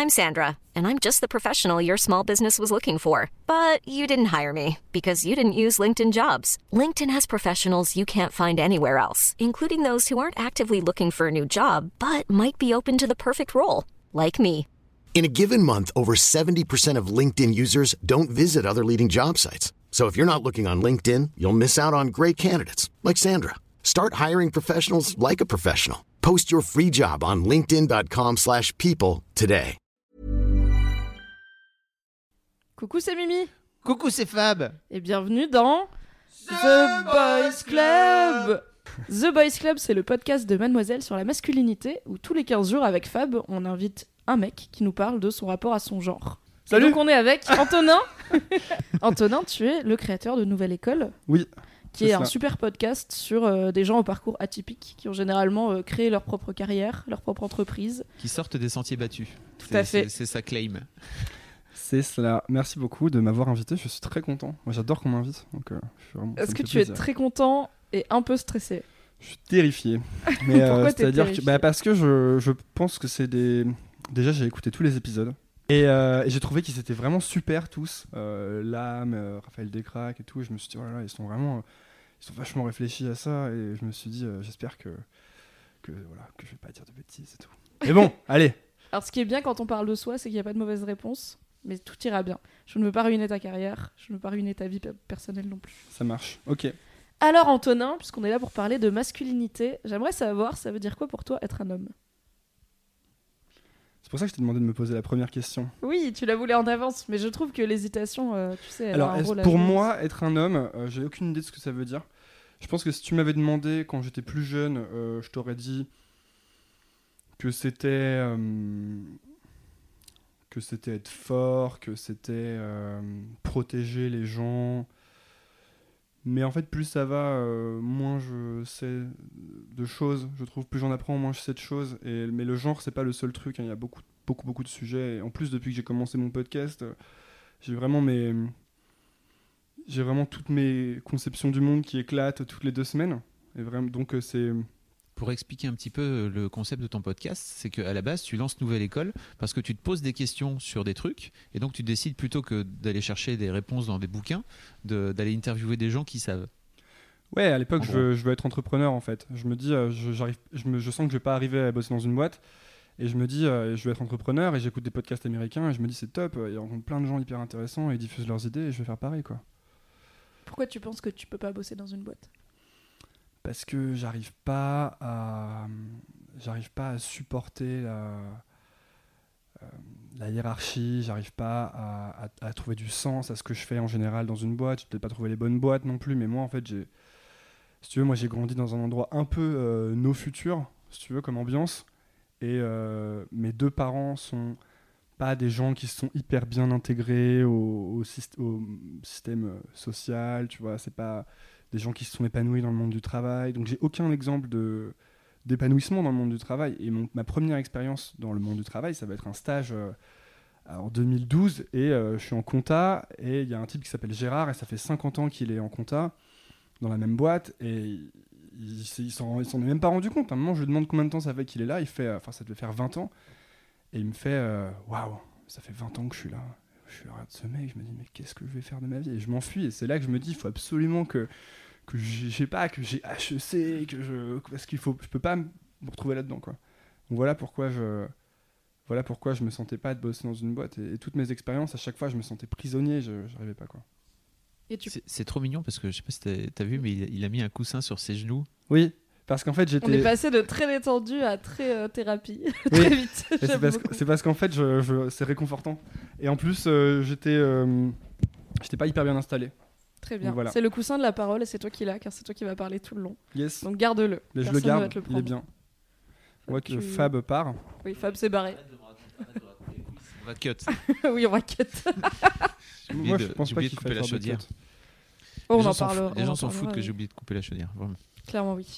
I'm Sandra, and I'm just the professional your small business was looking for. But you didn't hire me because you didn't use LinkedIn Jobs. LinkedIn has professionals you can't find anywhere else, including those who aren't actively looking for a new job, but might be open to the perfect role, like me. In a given month, over 70% of LinkedIn users don't visit other leading job sites. So if you're not looking on LinkedIn, you'll miss out on great candidates like Sandra. Start hiring professionals like a professional. Post your free job on linkedin.com/people today. Coucou, c'est Mimi. Coucou, c'est Fab. Et bienvenue dans The Boys Club. The Boys Club, c'est le podcast de Mademoiselle sur la masculinité où tous les 15 jours avec Fab, on invite un mec qui nous parle de son rapport à son genre. Salut. Et donc on est avec Antonin. Antonin, tu es le créateur de Nouvelle École. Oui. Qui est un super podcast sur des gens au parcours atypique qui ont généralement créé leur propre carrière, leur propre entreprise. Qui sortent des sentiers battus. Tout à fait. C'est sa claim. C'est cela. Merci beaucoup de m'avoir invité. Je suis très content. Moi, j'adore qu'on m'invite. Donc, est-ce que tu es très content et un peu stressé ? Je suis terrifié. Mais pourquoi t'es c'est-à-dire terrifié ? parce que je pense que c'est des. Déjà, j'ai écouté tous les épisodes. Et j'ai trouvé qu'ils étaient vraiment super tous. Lame, Raphaël Descraques et tout. Et je me suis dit, oh là là, ils sont vachement réfléchis à ça. Et je me suis dit, j'espère que je vais pas dire de bêtises et tout. Mais bon, allez. Alors, ce qui est bien quand on parle de soi, c'est qu'il n'y a pas de mauvaise réponse. Mais tout ira bien. Je ne veux pas ruiner ta carrière. Je ne veux pas ruiner ta vie personnelle non plus. Ça marche. Ok. Alors, Antonin, puisqu'on est là pour parler de masculinité, j'aimerais savoir, ça veut dire quoi pour toi être un homme ? C'est pour ça que je t'ai demandé de me poser la première question. Oui, tu la voulais en avance, mais je trouve que l'hésitation, tu sais, elle Alors, a un rôle à pour jouer. moi, être un homme, j'ai aucune idée de ce que ça veut dire. Je pense que si tu m'avais demandé quand j'étais plus jeune, je t'aurais dit que c'était être fort, que c'était protéger les gens. Mais en fait, plus ça va, moins je sais de choses. Je trouve plus j'en apprends, moins je sais de choses. Mais le genre, c'est pas le seul truc. Hein. Il y a beaucoup de sujets. Et en plus, depuis que j'ai commencé mon podcast, j'ai vraiment toutes mes conceptions du monde qui éclatent toutes les 2 semaines. Et vraiment, donc c'est. Pour expliquer un petit peu le concept de ton podcast, c'est qu'à la base, tu lances Nouvelle École parce que tu te poses des questions sur des trucs et donc tu décides plutôt que d'aller chercher des réponses dans des bouquins, d'aller interviewer des gens qui savent. Ouais, à l'époque, je veux être entrepreneur en fait. Je me dis, je sens que je vais pas arriver à bosser dans une boîte et je me dis, je vais être entrepreneur et j'écoute des podcasts américains et je me dis c'est top, ils rencontrent plein de gens hyper intéressants et ils diffusent leurs idées et je vais faire pareil quoi. Pourquoi tu penses que tu peux pas bosser dans une boîte ? Parce que j'arrive pas à supporter la hiérarchie, j'arrive pas à trouver du sens à ce que je fais en général dans une boîte. Je vais peut-être pas trouver les bonnes boîtes non plus, mais moi en fait si tu veux, moi j'ai grandi dans un endroit un peu no futur, si tu veux, comme ambiance, et mes 2 parents sont pas des gens qui se sont hyper bien intégrés au système social, tu vois, c'est pas des gens qui se sont épanouis dans le monde du travail. Donc j'ai aucun exemple d'épanouissement dans le monde du travail. Et ma première expérience dans le monde du travail, ça va être un stage en 2012. Et je suis en compta. Et il y a un type qui s'appelle Gérard. Et ça fait 50 ans qu'il est en compta dans la même boîte. Et il s'en est même pas rendu compte. À un moment, je lui demande combien de temps ça fait qu'il est là. Il fait, ça devait faire 20 ans. Et il me fait, waouh, ça fait 20 ans que je suis là. Je regarde ce mec, je me dis, mais qu'est-ce que je vais faire de ma vie ? Et je m'enfuis. Et c'est là que je me dis, il faut absolument que j'ai HEC, parce je peux pas me retrouver là-dedans quoi. Donc voilà pourquoi je me sentais pas de bosser dans une boîte et toutes mes expériences à chaque fois je me sentais prisonnier, j'arrivais pas quoi. C'est trop mignon parce que je sais pas si t'as vu mais il a mis un coussin sur ses genoux. Oui, parce qu'en fait On est passé de très détendu à très thérapie oui. très vite. C'est parce qu'en fait c'est réconfortant et en plus j'étais pas hyper bien installé. Très bien. Voilà. C'est le coussin de la parole et c'est toi qui l'as car c'est toi qui vas parler tout le long. Yes. Donc garde-le. Mais je Personne le garde, ne va te le il prendre. est bien. On voit que Fab part. Oui, Fab s'est barré. On va cut. Oui, on va cut. Moi je pense pas de qu'il couper faille la faire de chaudière. cut. Oh, Les on en gens s'en parlera. foutent- les gens s'en foutent que j'ai oublié de couper la chaudière. Vraiment. Clairement, oui.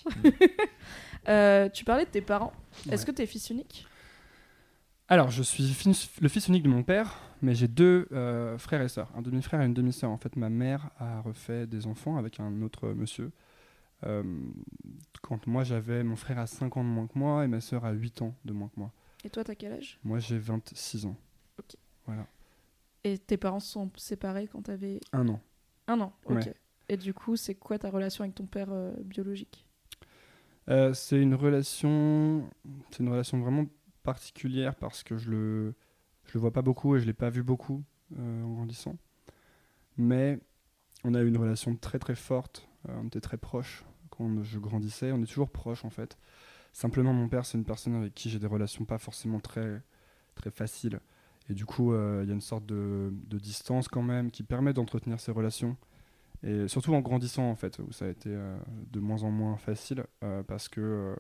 Tu parlais de tes parents. Est-ce que t'es fils unique ? Alors, je suis le fils unique de mon père, mais j'ai 2 frères et sœurs, un demi-frère et une demi-sœur. En fait, ma mère a refait des enfants avec un autre monsieur. Quand moi mon frère a 5 ans de moins que moi et ma sœur a 8 ans de moins que moi. Et toi, t'as quel âge ? Moi, j'ai 26 ans. Ok. Voilà. Et tes parents se sont séparés quand t'avais 1 an. 1 an, ok. Ouais. Et du coup, c'est quoi ta relation avec ton père biologique ? C'est une relation vraiment particulière parce que je le vois pas beaucoup et je l'ai pas vu beaucoup en grandissant. Mais on a eu une relation très très forte. On était très proches quand je grandissais. On est toujours proches en fait. Simplement, mon père, c'est une personne avec qui j'ai des relations pas forcément très très faciles. Et du coup, il y a une sorte de distance quand même qui permet d'entretenir ces relations. Et surtout en grandissant en fait, où ça a été de moins en moins facile parce que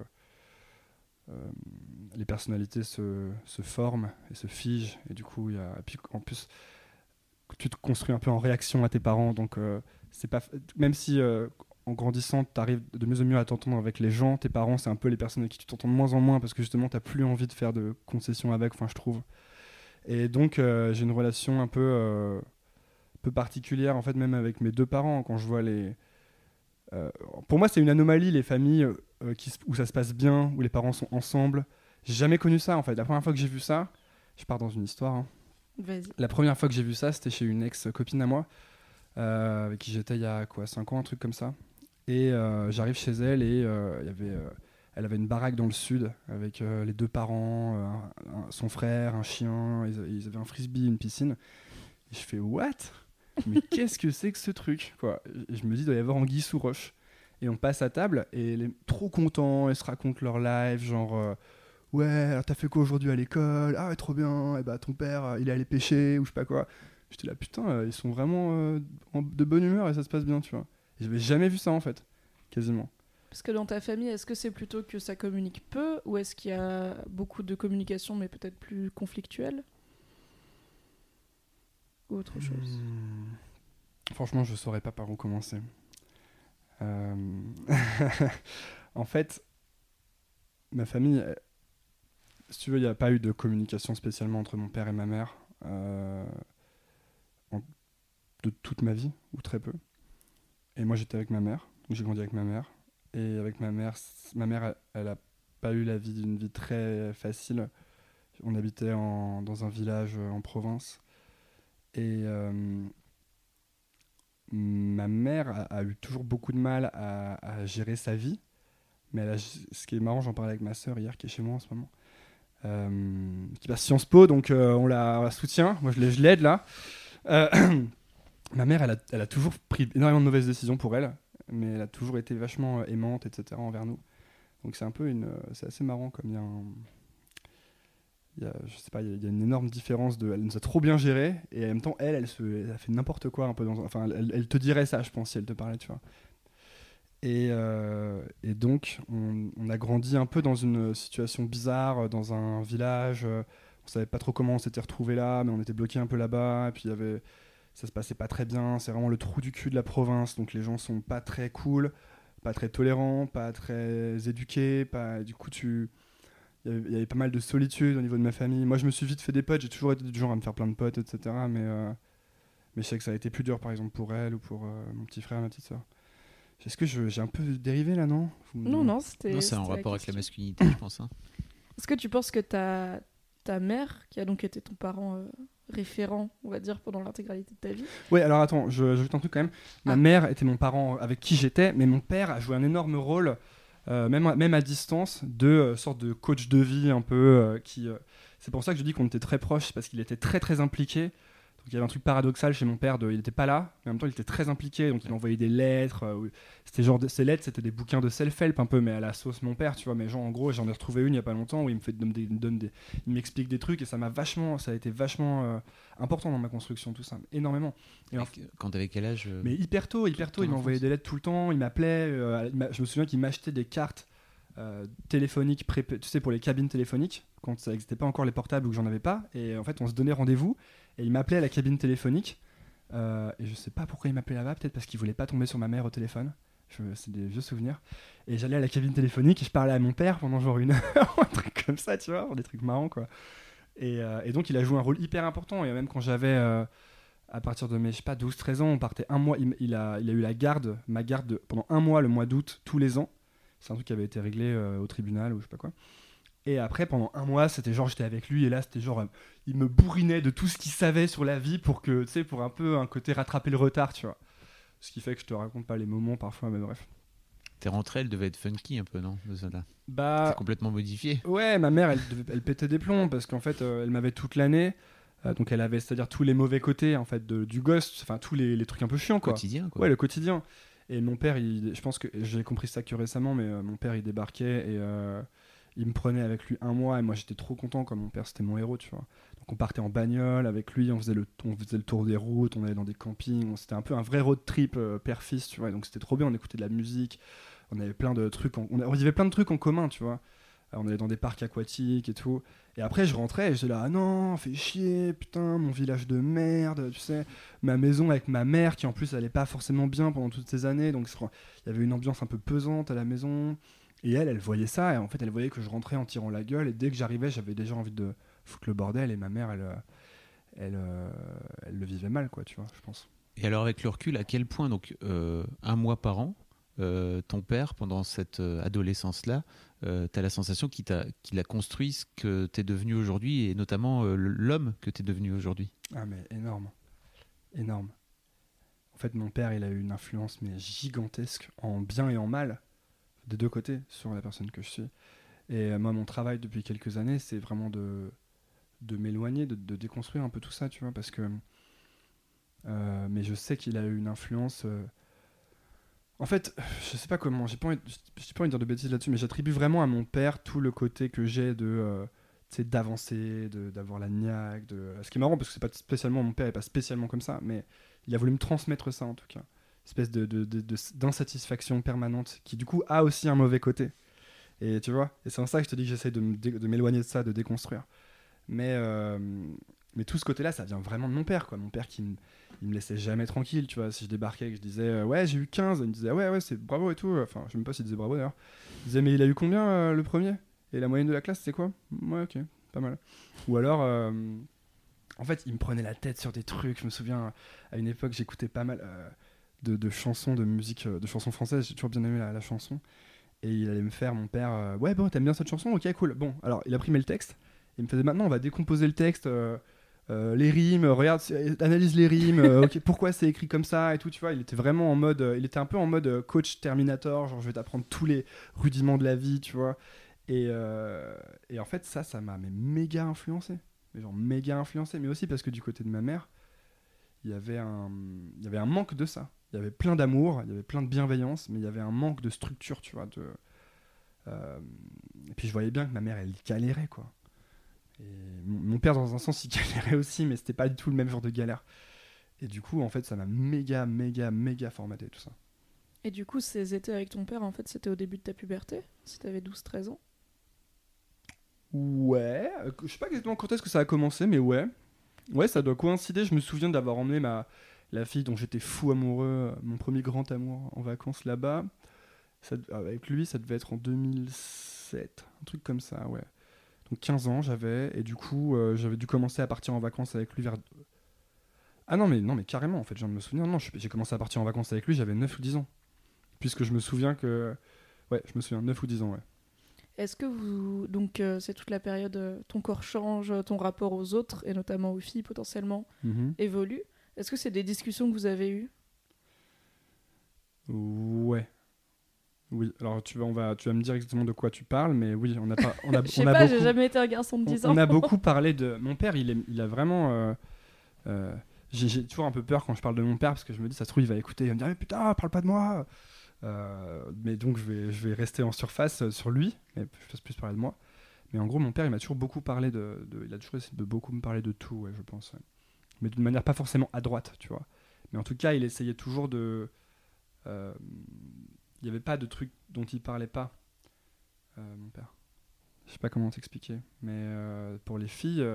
les personnalités se forment et se figent. Et du coup, et puis en plus, tu te construis un peu en réaction à tes parents. Donc, c'est pas même si en grandissant, tu arrives de mieux en mieux à t'entendre avec les gens, tes parents, c'est un peu les personnes avec qui tu t'entends de moins en moins parce que justement, tu n'as plus envie de faire de concessions avec, enfin, je trouve. Et donc, j'ai une relation un peu particulière, en fait, même avec mes 2 parents. Quand je vois pour moi, c'est une anomalie, les familles où ça se passe bien, où les parents sont ensemble. J'ai jamais connu ça, en fait. La première fois que j'ai vu ça, je pars dans une histoire. Hein. Vas-y. La première fois que j'ai vu ça, c'était chez une ex-copine à moi, avec qui j'étais il y a 5 ans, un truc comme ça. Et j'arrive chez elle et elle avait une baraque dans le sud avec les 2 parents, son frère, un chien. Ils avaient un frisbee, une piscine. Et je fais « What ? Mais qu'est-ce que c'est que ce truc ?» quoi. Et je me dis, il doit y avoir anguille sous roche. Et on passe à table et elle est trop content, ils se racontent leur life, genre ouais, alors t'as fait quoi aujourd'hui à l'école ? Ah ouais, trop bien, et bah ton père il est allé pêcher ou je sais pas quoi. J'étais là, putain, ils sont vraiment de bonne humeur et ça se passe bien, tu vois. Et j'avais jamais vu ça en fait, quasiment. Parce que dans ta famille, est-ce que c'est plutôt que ça communique peu ou est-ce qu'il y a beaucoup de communication mais peut-être plus conflictuelle ? Ou autre chose ? Franchement, je saurais pas par où commencer. En fait, ma famille, si tu veux, il n'y a pas eu de communication spécialement entre mon père et ma mère de toute ma vie, ou très peu. Et moi, j'étais avec ma mère, donc j'ai grandi avec ma mère. Et avec ma mère, elle a pas eu la vie d'une vie très facile. On habitait dans un village en province. Et ma mère a eu toujours beaucoup de mal à gérer sa vie. Mais ce qui est marrant, j'en parlais avec ma sœur hier, qui est chez moi en ce moment, qui passe Sciences Po, donc on la soutient. Moi, je l'aide là. Ma mère, elle a toujours pris énormément de mauvaises décisions pour elle, mais elle a toujours été vachement aimante, etc. envers nous. Donc c'est un peu c'est assez marrant comme je sais pas, il y a une énorme différence elle nous a trop bien géré et en même temps elle a fait n'importe quoi un peu enfin elle te dirait ça, je pense, si elle te parlait, tu vois. Et donc on a grandi un peu dans une situation bizarre dans un village. On savait pas trop comment on s'était retrouvés là, mais on était bloqués un peu là-bas. Et puis ça se passait pas très bien. C'est vraiment le trou du cul de la province, donc les gens sont pas très cool, pas très tolérants, pas très éduqués. Du coup, il y avait pas mal de solitude au niveau de ma famille. Moi, je me suis vite fait des potes. J'ai toujours été du genre à me faire plein de potes, etc. Mais je sais que ça a été plus dur, par exemple, pour elle ou pour mon petit frère et ma petite soeur. Est-ce que j'ai un peu dérivé là, non ? Non, c'était. Non, c'est en rapport avec la masculinité, je pense. Hein. Est-ce que tu penses que ta mère, qui a donc été ton parent référent, on va dire, pendant l'intégralité de ta vie. Oui, alors attends, j'ajoute un truc quand même. Ma mère était mon parent avec qui j'étais, mais mon père a joué un énorme rôle, même à distance, de sorte de coach de vie un peu. C'est pour ça que je dis qu'on était très proches, parce qu'il était très très impliqué. Donc il y avait un truc paradoxal chez mon père, il n'était pas là, mais en même temps il était très impliqué, donc il envoyait des lettres. C'était genre ces lettres, c'était des bouquins de self-help un peu, mais à la sauce mon père, tu vois. Mais genre en gros, j'en ai retrouvé une il y a pas longtemps où il m'explique des trucs et ça a été vachement important dans ma construction, tout ça, énormément. Et quand t'avais quel âge Mais hyper tôt, il m'envoyait des lettres tout le temps, il m'appelait. Je me souviens qu'il m'achetait des cartes téléphoniques, tu sais, pour les cabines téléphoniques, quand ça n'existait pas encore les portables ou que j'en avais pas. Et en fait, on se donnait rendez-vous. Et il m'appelait à la cabine téléphonique. Et je sais pas pourquoi il m'appelait là-bas, peut-être parce qu'il voulait pas tomber sur ma mère au téléphone. C'est des vieux souvenirs. Et j'allais à la cabine téléphonique et je parlais à mon père pendant genre 1 heure, un truc comme ça, tu vois, des trucs marrants, quoi. Et donc il a joué un rôle hyper important. Et même quand j'avais, à partir de mes, je sais pas, 12-13 ans, on partait 1 mois. Il a eu ma garde pendant 1 mois, le mois d'août, tous les ans. C'est un truc qui avait été réglé au tribunal ou je sais pas quoi. Et après, pendant un mois, c'était genre, j'étais avec lui, et là, c'était genre, il me bourrinait de tout ce qu'il savait sur la vie pour que, tu sais, pour un peu un côté rattraper le retard, tu vois. Ce qui fait que je te raconte pas les moments parfois, mais bref. Tes rentrées, elles devaient être funky un peu, non, de ça là. Bah, C'est complètement modifié. ouais, ma mère, elle pétait des plombs parce qu'en fait, elle m'avait toute l'année. Donc elle avait, c'est-à-dire tous les mauvais côtés en fait du ghost, enfin tous les trucs un peu chiants quoi. Quotidien, quoi. Ouais, le quotidien. Et mon père, je pense que j'ai compris ça que récemment, mais mon père il débarquait et il me prenait avec lui un mois et moi j'étais trop content comme mon père c'était mon héros, tu vois. Donc on partait en bagnole avec lui, on faisait le tour des routes, on allait dans des campings, c'était un peu un vrai road trip père-fils, tu vois. Et donc c'était trop bien, on écoutait de la musique, on avait plein de trucs, on y avait plein de trucs en commun, tu vois. On allait dans des parcs aquatiques et tout. Et après, je rentrais et j'étais là, ah non, fais chier, putain, mon village de merde, tu sais, ma maison avec ma mère qui en plus allait pas forcément bien pendant toutes ces années, donc il y avait une ambiance un peu pesante à la maison. Et elle voyait ça, et en fait, elle voyait que je rentrais en tirant la gueule, et dès que j'arrivais, j'avais déjà envie de foutre le bordel, et ma mère, elle le vivait mal, quoi, tu vois, je pense. Et alors, avec le recul, à quel point, donc, un mois par an, ton père, pendant cette adolescence-là, t'as la sensation qu'il a construit ce que t'es devenu aujourd'hui, et notamment l'homme que t'es devenu aujourd'hui. Ah mais énorme, énorme. En fait, mon père, il a eu une influence mais gigantesque, en bien et en mal, des deux côtés, sur la personne que je suis. Et moi, mon travail depuis quelques années, c'est vraiment de m'éloigner, de déconstruire un peu tout ça, tu vois, parce que... mais je sais qu'il a eu une influence... En fait, je sais pas comment, j'ai pas envie de dire de bêtises là-dessus, mais j'attribue vraiment à mon père tout le côté que j'ai de... tu sais, d'avancer, d'avoir la niaque, ce qui est marrant parce que c'est pas spécialement, mon père est pas spécialement comme ça, mais il a voulu me transmettre ça en tout cas. Espèce d'insatisfaction permanente qui du coup a aussi un mauvais côté. Et tu vois, et c'est en ça que je te dis que j'essaie de m'éloigner de ça, de déconstruire. Mais tout ce côté-là, ça vient vraiment de mon père, quoi. Mon père il me laissait jamais tranquille, tu vois. Si je débarquais et que je disais ouais, j'ai eu 15, il me disait ouais, c'est bravo et tout. Enfin, je sais même pas s'il disait bravo d'ailleurs. Il disait mais il a eu combien le premier? Et la moyenne de la classe, c'est quoi? Ouais, ok, pas mal. Ou alors, en fait, il me prenait la tête sur des trucs. Je me souviens, à une époque, j'écoutais pas mal de chansons, de musique, de chansons françaises. J'ai toujours bien aimé la chanson. Et il allait me faire, mon père, ouais, bon, t'aimes bien cette chanson? Ok, cool. Bon, alors, il imprimait le texte. Il me faisait, maintenant, on va décomposer le texte, les rimes, regarde, analyse les rimes, okay, pourquoi c'est écrit comme ça et tout, tu vois. Il était vraiment en mode, il était un peu en mode coach Terminator, genre, je vais t'apprendre tous les rudiments de la vie, tu vois. Et en fait, ça m'a méga influencé. Mais genre méga influencé. Mais aussi parce que du côté de ma mère, il y avait un manque de ça. Il y avait plein d'amour, il y avait plein de bienveillance, mais il y avait un manque de structure, tu vois. Et puis je voyais bien que ma mère, elle galérait, quoi. Et mon père, dans un sens, il galérait aussi, mais c'était pas du tout le même genre de galère. Et du coup, en fait, ça m'a méga formaté, tout ça. Et du coup, ces étés avec ton père, en fait, c'était au début de ta puberté? Si t'avais 12-13 ans? Ouais, je sais pas exactement quand est-ce que ça a commencé, mais ouais. Ouais, ça doit coïncider. Je me souviens d'avoir emmené la fille dont j'étais fou amoureux, mon premier grand amour, en vacances là-bas. Avec lui, ça devait être en 2007, un truc comme ça, ouais. Donc 15 ans j'avais, et du coup, j'avais dû commencer à partir en vacances avec lui vers... Ah non, mais carrément, en fait, je viens de me souvenir. Non, j'ai commencé à partir en vacances avec lui, j'avais 9 ou 10 ans. Puisque je me souviens que... Ouais, je me souviens, 9 ou 10 ans, ouais. Est-ce que vous... Donc, c'est toute la période, ton corps change, ton rapport aux autres, et notamment aux filles potentiellement, évolue. Est-ce que c'est des discussions que vous avez eues? Ouais. Oui, alors tu vas me dire exactement de quoi tu parles, mais oui, on a Je sais pas, j'ai jamais été un garçon de 10 ans. On a beaucoup parlé de... Mon père, il a vraiment... j'ai toujours un peu peur quand je parle de mon père, parce que je me dis, ça se trouve, il va écouter, il va me dire, mais putain, parle pas de moi. Mais donc, je vais rester en surface sur lui, mais je fasse plus parler de moi. Mais en gros, mon père, il m'a toujours beaucoup parlé il a toujours essayé de beaucoup me parler de tout, ouais, je pense. Ouais. Mais d'une manière pas forcément à droite, tu vois. Mais en tout cas, il essayait toujours de... Il n'y avait pas de trucs dont il parlait pas, mon père. Je sais pas comment t'expliquer, mais pour les filles,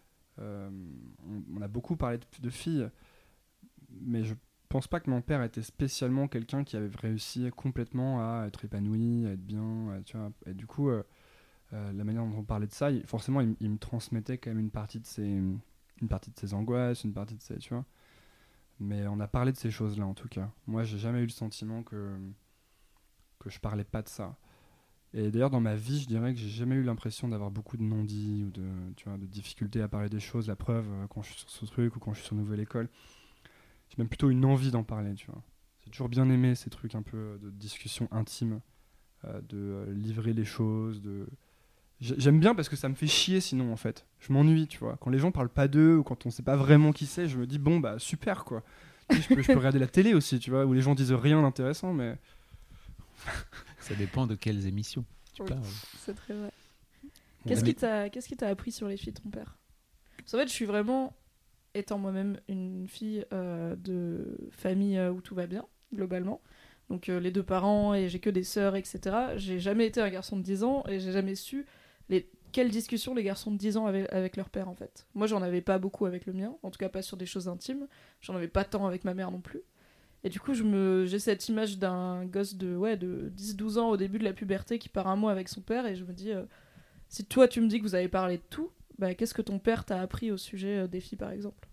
on a beaucoup parlé de filles, mais je pense pas que mon père était spécialement quelqu'un qui avait réussi complètement à être épanoui, à être bien, tu vois. Et du coup, la manière dont on parlait de ça, forcément, il me transmettait quand même une partie de ses angoisses, une partie de ses, tu vois. Mais on a parlé de ces choses-là en tout cas. Moi, j'ai jamais eu le sentiment que je parlais pas de ça. Et d'ailleurs, dans ma vie, je dirais que j'ai jamais eu l'impression d'avoir beaucoup de non-dits ou de difficultés à parler des choses. La preuve, quand je suis sur ce truc ou quand je suis sur Nouvelle École, j'ai même plutôt une envie d'en parler, tu vois. J'ai toujours bien aimé ces trucs un peu de discussion intime, livrer les choses, J'aime bien parce que ça me fait chier sinon, en fait. Je m'ennuie, tu vois. Quand les gens parlent pas d'eux ou quand on sait pas vraiment qui c'est, je me dis, bon, bah super, quoi. Tu sais, je peux regarder la télé aussi, tu vois, où les gens disent rien d'intéressant, mais... Ça dépend de quelles émissions tu Oui, parles. c'est très vrai. Bon, Qu'est-ce qui t'a appris sur les filles de ton père? Parce qu'en fait, je suis vraiment, étant moi-même une fille de famille où tout va bien, globalement. Donc les 2 parents et j'ai que des sœurs, etc. J'ai jamais été un garçon de 10 ans et j'ai jamais su quelles discussions les garçons de 10 ans avaient avec leur père, en fait. Moi, j'en avais pas beaucoup avec le mien, en tout cas pas sur des choses intimes. J'en avais pas tant avec ma mère non plus. Et du coup, j'ai cette image d'un gosse de 10-12 ans au début de la puberté qui part un mois avec son père et je me dis, si toi tu me dis que vous avez parlé de tout, bah, qu'est-ce que ton père t'a appris au sujet des filles, par exemple?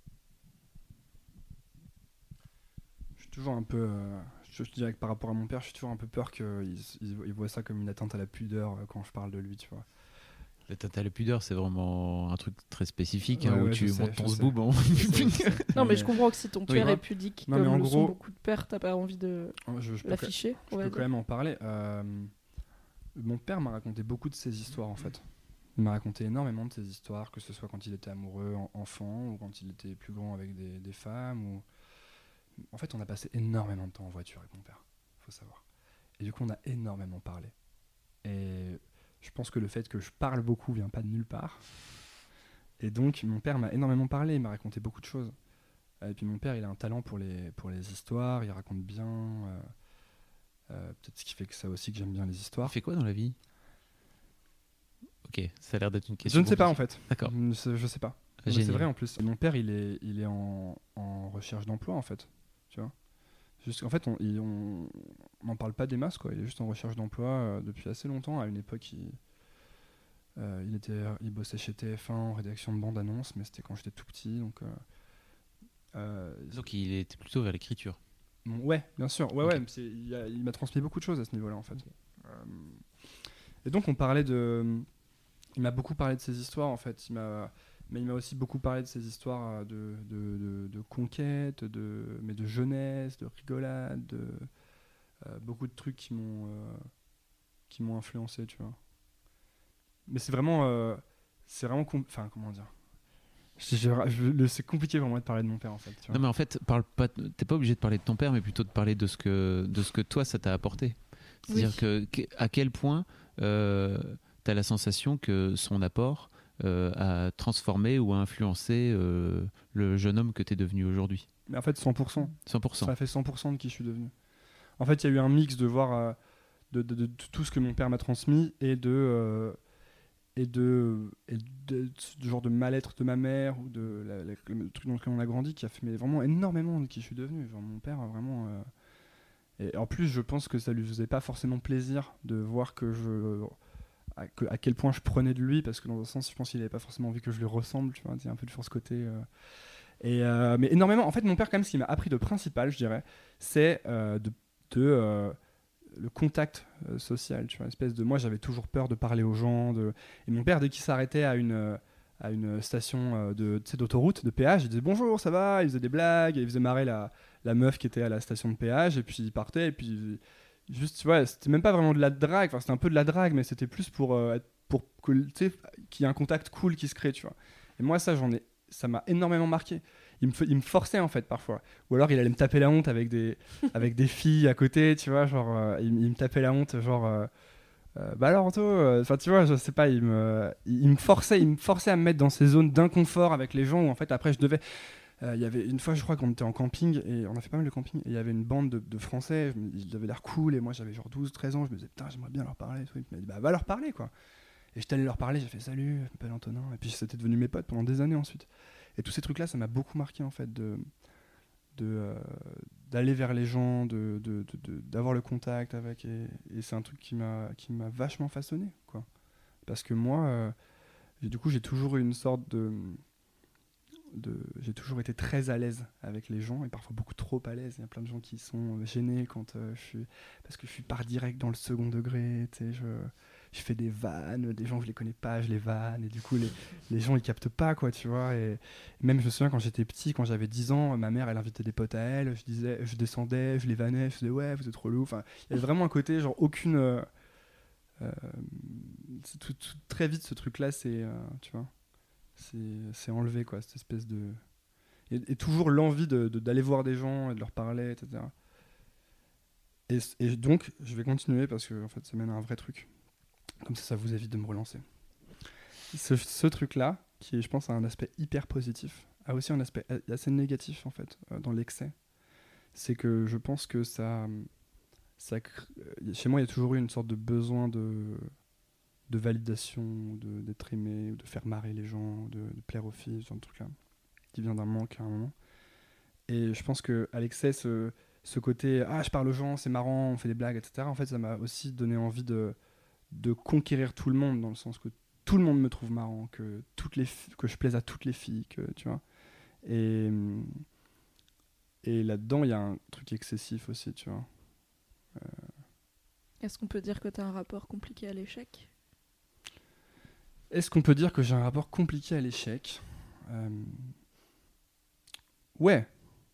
Je suis toujours un peu... je dirais que par rapport à mon père, je suis toujours un peu peur qu'il voit ça comme une atteinte à la pudeur quand je parle de lui, tu vois. L'atteinte à la pudeur, c'est vraiment un truc très spécifique, Ouais, où ouais, tu je sais, montes ton je sais. zboob en... Non, mais je comprends que si ton père Oui. est pudique, Non, comme mais en le sont gros- beaucoup de pères, t'as pas envie de Je peux l'afficher, Je on va peux dire. quand même en parler. Mon père m'a raconté beaucoup de ses histoires, en fait. Il m'a raconté énormément de ses histoires, que ce soit quand il était amoureux, enfant, ou quand il était plus grand avec des femmes. En fait, on a passé énormément de temps en voiture avec mon père, faut savoir. Et du coup, on a énormément parlé. Et je pense que le fait que je parle beaucoup vient pas de nulle part. Et donc, mon père m'a énormément parlé, il m'a raconté beaucoup de choses. Et puis mon père, il a un talent pour les histoires, il raconte bien... peut-être ce qui fait que ça aussi que j'aime bien les Tu histoires. fais quoi dans la vie? Ok, ça a l'air d'être une Je question. ne sais pas en compliquée. fait. D'accord. Je sais pas. Non, mais Génial. c'est vrai en plus. Mon père, il est en recherche d'emploi en fait. Tu vois. En fait, on n'en parle pas des masses quoi. Il est juste en recherche d'emploi depuis assez longtemps. À une époque, il bossait chez TF1 en rédaction de bande-annonce, mais c'était quand j'étais tout petit. Donc il était plutôt vers l'écriture. Ouais, bien sûr. Ouais, Ok. ouais. Il m'a transmis beaucoup de choses à ce niveau-là en fait. Et donc on parlait de... Il m'a beaucoup parlé de ses histoires en fait. Mais il m'a aussi beaucoup parlé de ses histoires de conquête, mais de jeunesse, de rigolade, beaucoup de trucs qui m'ont influencé, tu vois. Mais c'est vraiment enfin comment dire. C'est compliqué pour moi de parler de mon père en fait. Tu vois. Non mais en fait, t'es pas obligé de parler de ton père, mais plutôt de parler de ce que toi ça t'a apporté. C'est-à-dire à quel point t'as la sensation que son apport a transformé ou a influencé le jeune homme que t'es devenu aujourd'hui. Mais en fait 100%. 100%. Ça fait 100% de qui je suis devenu. En fait, il y a eu un mix de voir de tout ce que mon père m'a transmis et du genre de mal-être de ma mère ou le truc dans lequel on a grandi qui a fait vraiment énormément de qui je suis devenu. Genre mon père vraiment et en plus je pense que ça lui faisait pas forcément plaisir de voir à quel point je prenais de lui, parce que dans un sens je pense qu'il avait pas forcément envie que je lui ressemble, tu vois, il y a un peu de ce côté mais énormément. En fait mon père quand même, ce qu'il m'a appris de principal je dirais, c'est le contact social, tu vois, espèce de... Moi j'avais toujours peur de parler aux gens, et mon père dès qu'il s'arrêtait à une station d'autoroute, de péage, il disait bonjour, ça va, il faisait des blagues, et il faisait marrer la meuf qui était à la station de péage, et puis il partait, et puis juste, tu vois, c'était même pas vraiment de la drague, enfin c'était un peu de la drague, mais c'était plus pour que, tu sais, qu'il y ait un contact cool qui se crée, tu vois. Et moi ça m'a énormément marqué. Il me forçait en fait parfois, ou alors il allait me taper la honte avec des filles à côté, tu vois, genre il me tapait la honte, genre bah alors Anto, enfin tu vois, je sais pas, il me forçait à me mettre dans ces zones d'inconfort avec les gens où en fait après je devais il y avait une fois, je crois qu'on était en camping, et on a fait pas mal de camping, et il y avait une bande de Français, ils avaient l'air cool, et moi j'avais genre 12-13 ans, je me disais putain j'aimerais bien leur parler, et tout. Il m'a dit bah va leur parler quoi. Et j'étais allé leur parler, j'ai fait salut, je m'appelle Antonin, et puis c'était devenu mes potes pendant des années ensuite. Et tous ces trucs là, ça m'a beaucoup marqué en fait, d'aller vers les gens, d'avoir le contact avec, et c'est un truc qui m'a vachement façonné quoi. Parce que moi du coup j'ai toujours eu une sorte j'ai toujours été très à l'aise avec les gens, et parfois beaucoup trop à l'aise. Il y a plein de gens qui sont gênés quand parce que je suis pas direct dans le second degré, tu sais, je fais des vannes, des gens que je les connais pas, je les vanne, et du coup les gens ils captent pas, quoi, tu vois. Et même je me souviens quand j'étais petit, quand j'avais 10 ans, ma mère elle invitait des potes à elle, je descendais, je les vannais, je disais ouais vous êtes trop relou. Enfin, il y avait vraiment un côté genre aucune très vite ce truc là c'est tu vois, c'est enlevé, quoi, cette espèce de et toujours l'envie d'aller voir des gens et de leur parler, etc. Et donc je vais continuer parce que en fait ça mène à un vrai truc, comme ça vous évite de me relancer. Ce truc là qui je pense a un aspect hyper positif a aussi un aspect assez négatif en fait dans l'excès. C'est que je pense que chez moi il y a toujours eu une sorte de besoin de validation, d'être aimé, ou de faire marrer les gens, de plaire aux filles, ce genre de truc là, qui vient d'un manque à un moment. Et je pense qu'à l'excès, ce côté je parle aux gens, c'est marrant, on fait des blagues, etc. En fait, ça m'a aussi donné envie de conquérir tout le monde, dans le sens que tout le monde me trouve marrant, que je plaise à toutes les filles, que tu vois. Et là-dedans, il y a un truc excessif aussi, tu vois. Est-ce qu'on peut dire que tu as un rapport compliqué à l'échec ? Est-ce qu'on peut dire que j'ai un rapport compliqué à l'échec ? Ouais.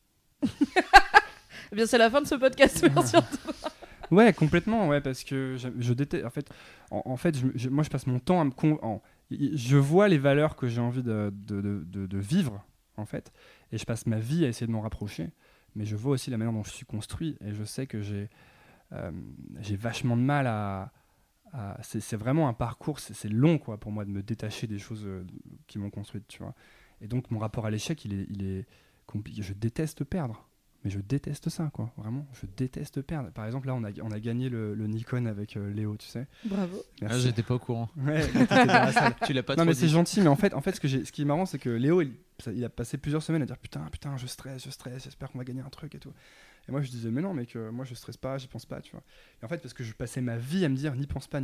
Eh bien, c'est la fin de ce podcast, merci. Ouais, complètement, ouais, parce que je déteste. En fait, moi, je passe mon temps à je vois les valeurs que j'ai envie de vivre, en fait, et je passe ma vie à essayer de m'en rapprocher. Mais je vois aussi la manière dont je suis construit, et je sais que j'ai vachement de mal à c'est vraiment un parcours, c'est long, quoi, pour moi de me détacher des choses qui m'ont construite, tu vois. Et donc mon rapport à l'échec, il est compliqué. Je déteste perdre. Mais je déteste ça, quoi. Vraiment, je déteste perdre. Par exemple, là, on a gagné le Nikon avec Léo, tu sais. Bravo. Merci. J'étais pas au courant. Ouais, t'étais dans la salle. Tu l'as pas Non, trop mais dit. c'est gentil. Mais en fait ce qui est marrant, c'est que Léo, il a passé plusieurs semaines à dire putain, je stresse, j'espère qu'on va gagner un truc et tout. Et moi, je disais mais non, mec, moi, je stresse pas, j'y pense pas, tu vois. Et en fait, parce que je passais ma vie à me dire n'y pense pas.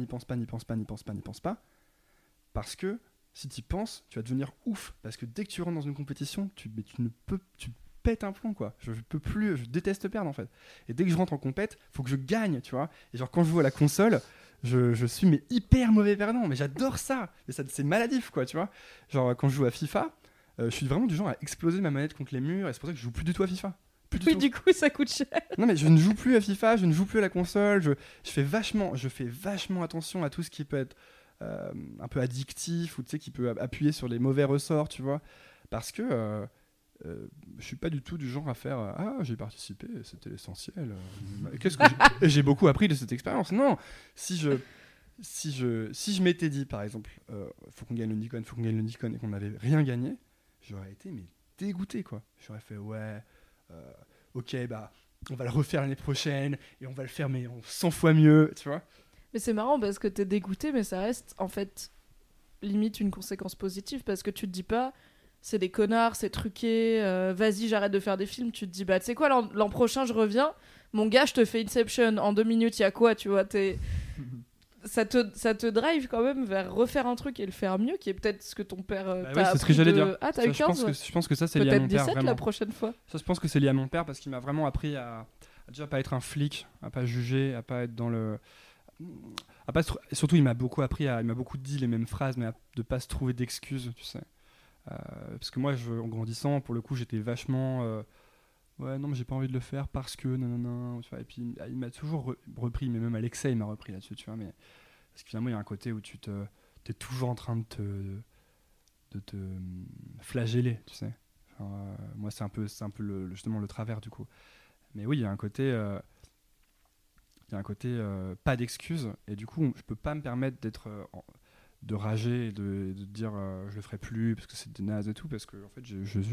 Parce que si t'y penses, tu vas devenir ouf. Parce que dès que tu rentres dans une compétition, tu pète un plomb, quoi. Je peux plus, je déteste perdre, en fait. Et dès que je rentre en compète, faut que je gagne, tu vois. Et genre quand je joue à la console, je suis hyper mauvais perdant, mais j'adore ça. Et ça, c'est maladif, quoi, tu vois. Genre quand je joue à FIFA, je suis vraiment du genre à exploser ma manette contre les murs, et c'est pour ça que je joue plus du tout à FIFA. Oui, du coup, ça coûte cher. Non, mais je ne joue plus à FIFA, je ne joue plus à la console, je fais vachement attention à tout ce qui peut être un peu addictif, ou tu sais, qui peut appuyer sur les mauvais ressorts, tu vois. Parce que je suis pas du tout du genre à faire j'ai participé, c'était l'essentiel. J'ai beaucoup appris de cette expérience. Non, si je m'étais dit par exemple faut qu'on gagne le Nikon et qu'on n'avait rien gagné, j'aurais été dégoûté, quoi. J'aurais fait ok, bah on va le refaire l'année prochaine et on va le faire mais en 100 fois mieux, tu vois. Mais c'est marrant parce que t'es dégoûté, mais ça reste en fait limite une conséquence positive, parce que tu te dis pas c'est des connards, c'est truqué, vas-y j'arrête de faire des films. Tu te dis bah tu sais quoi, l'an prochain je reviens, mon gars, je te fais Inception en 2 minutes, y a quoi, tu vois. Ça te drive quand même vers refaire un truc et le faire mieux, qui est peut-être ce que ton père Bah t'a oui, c'est ce que appris j'allais de... dire. Ah, t'as Ça, eu 15, je pense que ça c'est lié à peut-être mon père, 17 vraiment. la prochaine fois. Ça, je pense que c'est lié à mon père parce qu'il m'a vraiment appris à déjà pas être un flic, à pas juger, à pas être dans le... Surtout, il m'a beaucoup dit les mêmes phrases, mais de pas se trouver d'excuses, tu sais. Parce que moi, en grandissant, pour le coup, j'étais vachement... ouais, non, mais j'ai pas envie de le faire parce que... Non, tu vois. Et puis, il m'a toujours repris, mais même Alexei, il m'a repris là-dessus, tu vois. Mais... Parce que finalement, il y a un côté où t'es toujours en train de te flageller, tu sais. Enfin, moi, c'est un peu justement le travers, du coup. Mais oui, il y a un côté pas d'excuses, et du coup je peux pas me permettre de rager et de dire je le ferai plus parce que c'est des nazes et tout, parce que en fait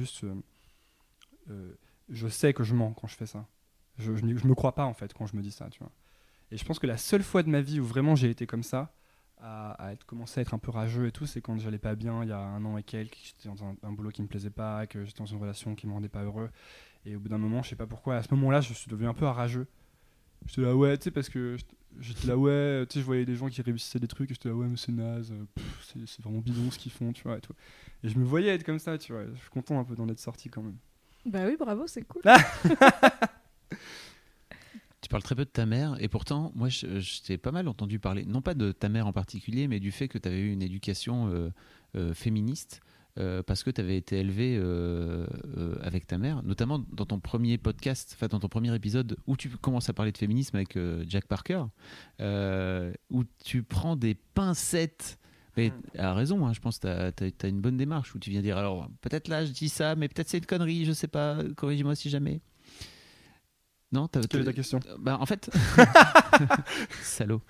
je sais que je mens quand je fais ça. Je me crois pas en fait quand je me dis ça, tu vois. Et je pense que la seule fois de ma vie où vraiment j'ai été comme ça, commencé à être un peu rageux et tout, c'est quand j'allais pas bien il y a 1 an et quelques, j'étais dans un boulot qui me plaisait pas, que j'étais dans une relation qui me rendait pas heureux, et au bout d'un moment, je sais pas pourquoi, à ce moment-là, je suis devenu un peu rageux. J'étais là ouais, tu sais, parce que j'étais là ouais, tu sais, je voyais des gens qui réussissaient des trucs, et j'étais là ouais, mais c'est naze, c'est vraiment bidon ce qu'ils font, tu vois, et tout. Et je me voyais être comme ça, tu vois. Je suis content un peu d'en être sorti quand même. Bah oui, bravo, c'est cool. parles très peu de ta mère, et pourtant, moi, je t'ai pas mal entendu parler, non pas de ta mère en particulier, mais du fait que tu avais eu une éducation féministe, parce que tu avais été élevé avec ta mère, notamment dans ton premier podcast, enfin dans ton premier épisode, où tu commences à parler de féminisme avec Jack Parker, où tu prends des pincettes. Mais à raison, hein, je pense que tu as une bonne démarche, où tu viens dire, alors peut-être là je dis ça, mais peut-être c'est une connerie, je sais pas, corrige-moi si jamais. Non, Quelle est ta question? Bah, en fait, salaud.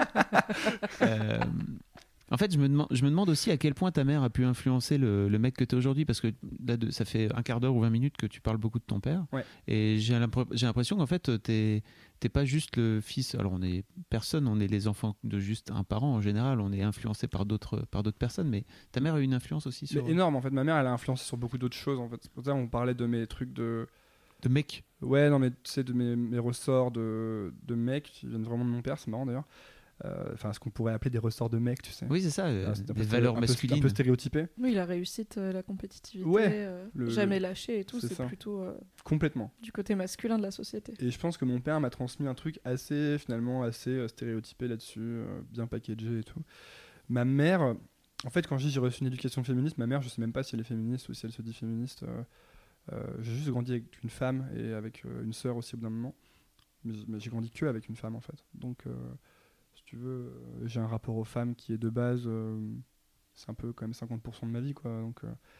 En fait, je me demande aussi à quel point ta mère a pu influencer le mec que tu es aujourd'hui, parce que là, ça fait un quart d'heure ou 20 minutes que tu parles beaucoup de ton père. Ouais. Et j'ai l'impression qu'en fait, t'es pas juste le fils. Alors, on est les enfants de juste un parent en général. On est influencé par d'autres personnes, mais ta mère a eu une influence aussi sur. Mais énorme, en fait. Ma mère, elle a influencé sur beaucoup d'autres choses, en fait. C'est pour ça qu'on parlait de mes trucs de mec. Ouais, non, mais tu sais, de mes ressorts de mec qui viennent vraiment de mon père, c'est marrant d'ailleurs. Enfin, ce qu'on pourrait appeler des ressorts de mec, tu sais. Oui, c'est ça, C'est des valeurs masculines. Un peu stéréotypé. Oui, la réussite, la compétitivité, Ouais, jamais lâcher et tout, c'est ça. plutôt Complètement. du côté masculin de la société. Et je pense que mon père m'a transmis un truc assez stéréotypé là-dessus, bien packagé et tout. Ma mère, en fait, quand j'ai reçu une éducation féministe, ma mère, je sais même pas si elle est féministe ou si elle se dit féministe. J'ai juste grandi avec une femme et avec une sœur aussi au bout d'un moment. Mais j'ai grandi que avec une femme en fait. Donc, si tu veux, j'ai un rapport aux femmes qui est de base, c'est un peu quand même 50% de ma vie, quoi. Donc,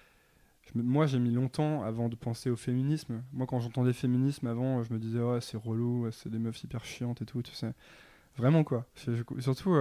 moi, j'ai mis longtemps avant de penser au féminisme. Moi, quand j'entendais féminisme avant, je me disais, ouais, c'est relou, c'est des meufs hyper chiantes et tout, tu sais. Vraiment, quoi. Surtout.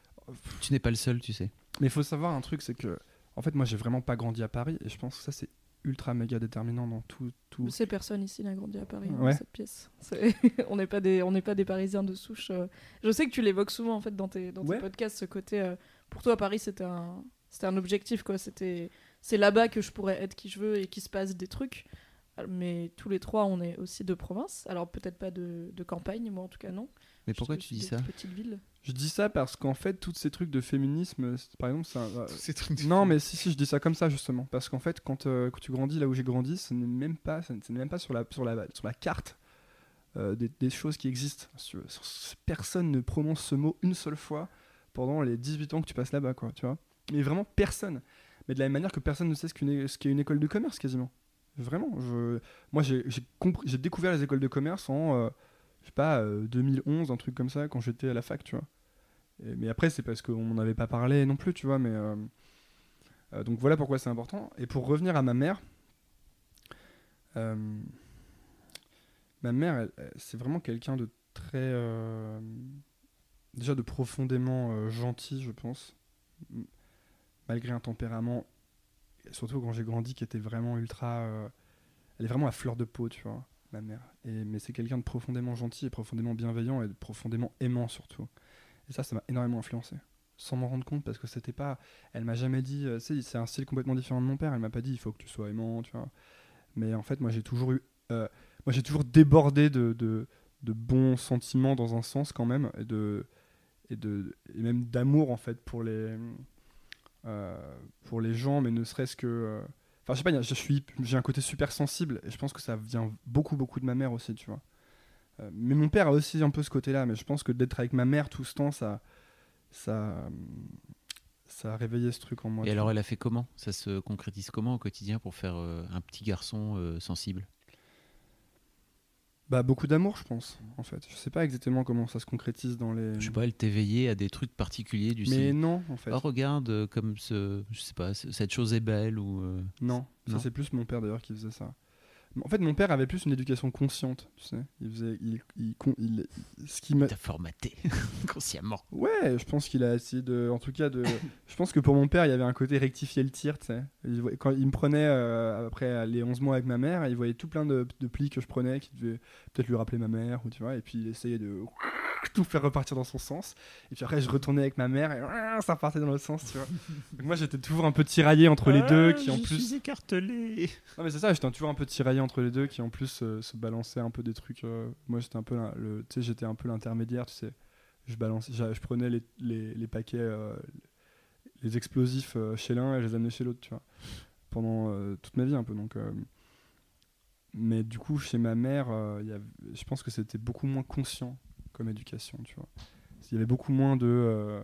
Tu n'es pas le seul, tu sais. Mais il faut savoir un truc, c'est que, en fait, moi, j'ai vraiment pas grandi à Paris et je pense que ça, c'est ultra méga déterminant dans tout. Ces personnes ici n'a grandi à Paris, Ouais. dans cette pièce. On n'est pas des Parisiens de souche. Je sais que tu l'évoques souvent en fait dans tes podcasts, ce côté. Pour toi, Paris, c'était un objectif, quoi. C'est là-bas que je pourrais être qui je veux et qu'il se passe des trucs. Mais tous les trois, on est aussi de province. Alors peut-être pas de campagne, moi en tout cas non. Mais pourquoi tu dis ça ? Petite ville. Je dis ça parce qu'en fait, tous ces trucs de féminisme, par exemple, Ces trucs non, mais si, je dis ça comme ça justement, parce qu'en fait, quand tu grandis là où j'ai grandi, ce n'est même pas sur la carte des choses qui existent. Personne ne prononce ce mot une seule fois pendant les 18 ans que tu passes là-bas, quoi, tu vois. Mais vraiment personne. Mais de la même manière que personne ne sait ce qu'est une école de commerce, quasiment. Vraiment. Moi, j'ai découvert les écoles de commerce en, je sais pas, 2011, un truc comme ça, quand j'étais à la fac, tu vois. Mais après, c'est parce qu'on n'en avait pas parlé non plus, tu vois. Mais donc voilà pourquoi c'est important. Et pour revenir à ma mère, c'est vraiment quelqu'un de très, déjà de profondément gentil, je pense, malgré un tempérament, surtout quand j'ai grandi, qui était vraiment ultra. Elle est vraiment à fleur de peau, tu vois, ma mère. Mais c'est quelqu'un de profondément gentil et profondément bienveillant et de profondément aimant surtout. Et ça m'a énormément influencé, sans m'en rendre compte, parce que c'était pas. Elle m'a jamais dit. Tu sais, c'est un style complètement différent de mon père. Elle m'a pas dit il faut que tu sois aimant, tu vois. Mais en fait, moi j'ai toujours débordé de bons sentiments dans un sens quand même, et même d'amour en fait pour les gens, mais ne serait-ce que. Enfin, je sais pas, j'ai un côté super sensible et je pense que ça vient beaucoup de ma mère aussi, tu vois. Mais mon père a aussi un peu ce côté-là, mais je pense que d'être avec ma mère tout ce temps, ça a réveillé ce truc en moi. Et alors, elle a fait comment ? Ça se concrétise comment au quotidien pour faire un petit garçon sensible ? Bah, beaucoup d'amour, je pense, en fait. Je sais pas exactement comment ça se concrétise dans les. Je sais pas, elle t'éveillait à des trucs particuliers du style. Mais non, en fait. Oh, regarde, comme je sais pas, cette chose est belle ou. Non, ça c'est plus mon père d'ailleurs qui faisait ça. En fait, mon père avait plus une éducation consciente, tu sais. Ce qui m'a. T'as formaté consciemment. Ouais, je pense qu'il a essayé de. En tout cas, je pense que pour mon père, il y avait un côté rectifier le tir, tu sais. Quand il me prenait, après les 11 mois avec ma mère, il voyait tout plein de plis que je prenais qui devaient peut-être lui rappeler ma mère, ou tu vois, et puis il essayait de tout faire repartir dans son sens. Et puis après, je retournais avec ma mère et ça repartait dans l'autre sens, tu vois. Donc moi, j'étais toujours un peu tiraillé entre les deux, qui en plus. Je suis écartelé. Non, mais c'est ça, j'étais toujours un peu tiraillé entre les deux, qui en plus se balançaient un peu des trucs. Moi, j'étais un peu j'étais un peu l'intermédiaire, tu sais. Je prenais les paquets, les explosifs chez l'un et je les amenais chez l'autre, tu vois. Pendant toute ma vie, un peu. Donc, Mais du coup, chez ma mère, je pense que c'était beaucoup moins conscient comme éducation, tu vois. Il y avait beaucoup moins de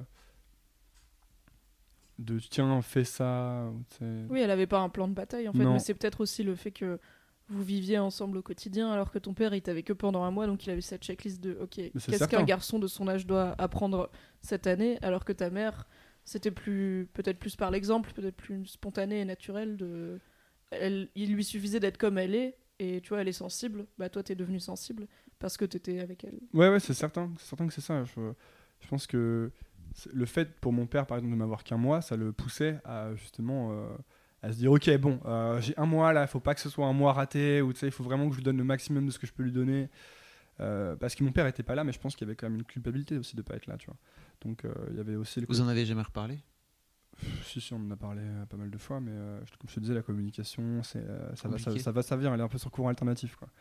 tiens, fais ça. Oui, elle avait pas un plan de bataille en fait, Non. mais c'est peut-être aussi le fait que vous viviez ensemble au quotidien alors que ton père il t'avait que pendant un mois, donc il avait cette checklist de ok, c'est qu'est-ce certain. qu'un garçon de son âge doit apprendre cette année, alors que ta mère c'était peut-être plus par l'exemple, peut-être plus spontané et naturel il lui suffisait d'être comme elle est, et tu vois elle est sensible, bah toi t'es devenu sensible parce que t'étais avec elle. Ouais, c'est certain que c'est ça. Je pense que le fait pour mon père, par exemple, de m'avoir qu'un mois, ça le poussait à justement à se dire ok, bon, j'ai un mois là, il faut pas que ce soit un mois raté, ou tu sais, il faut vraiment que je lui donne le maximum de ce que je peux lui donner. Parce que mon père était pas là, mais je pense qu'il y avait quand même une culpabilité aussi de pas être là, tu vois. Donc il y avait aussi Vous en avez jamais reparlé? Si, on en a parlé pas mal de fois, mais comme je te disais, la communication, ça va, ça vient, elle est un peu sur courant alternatif, quoi.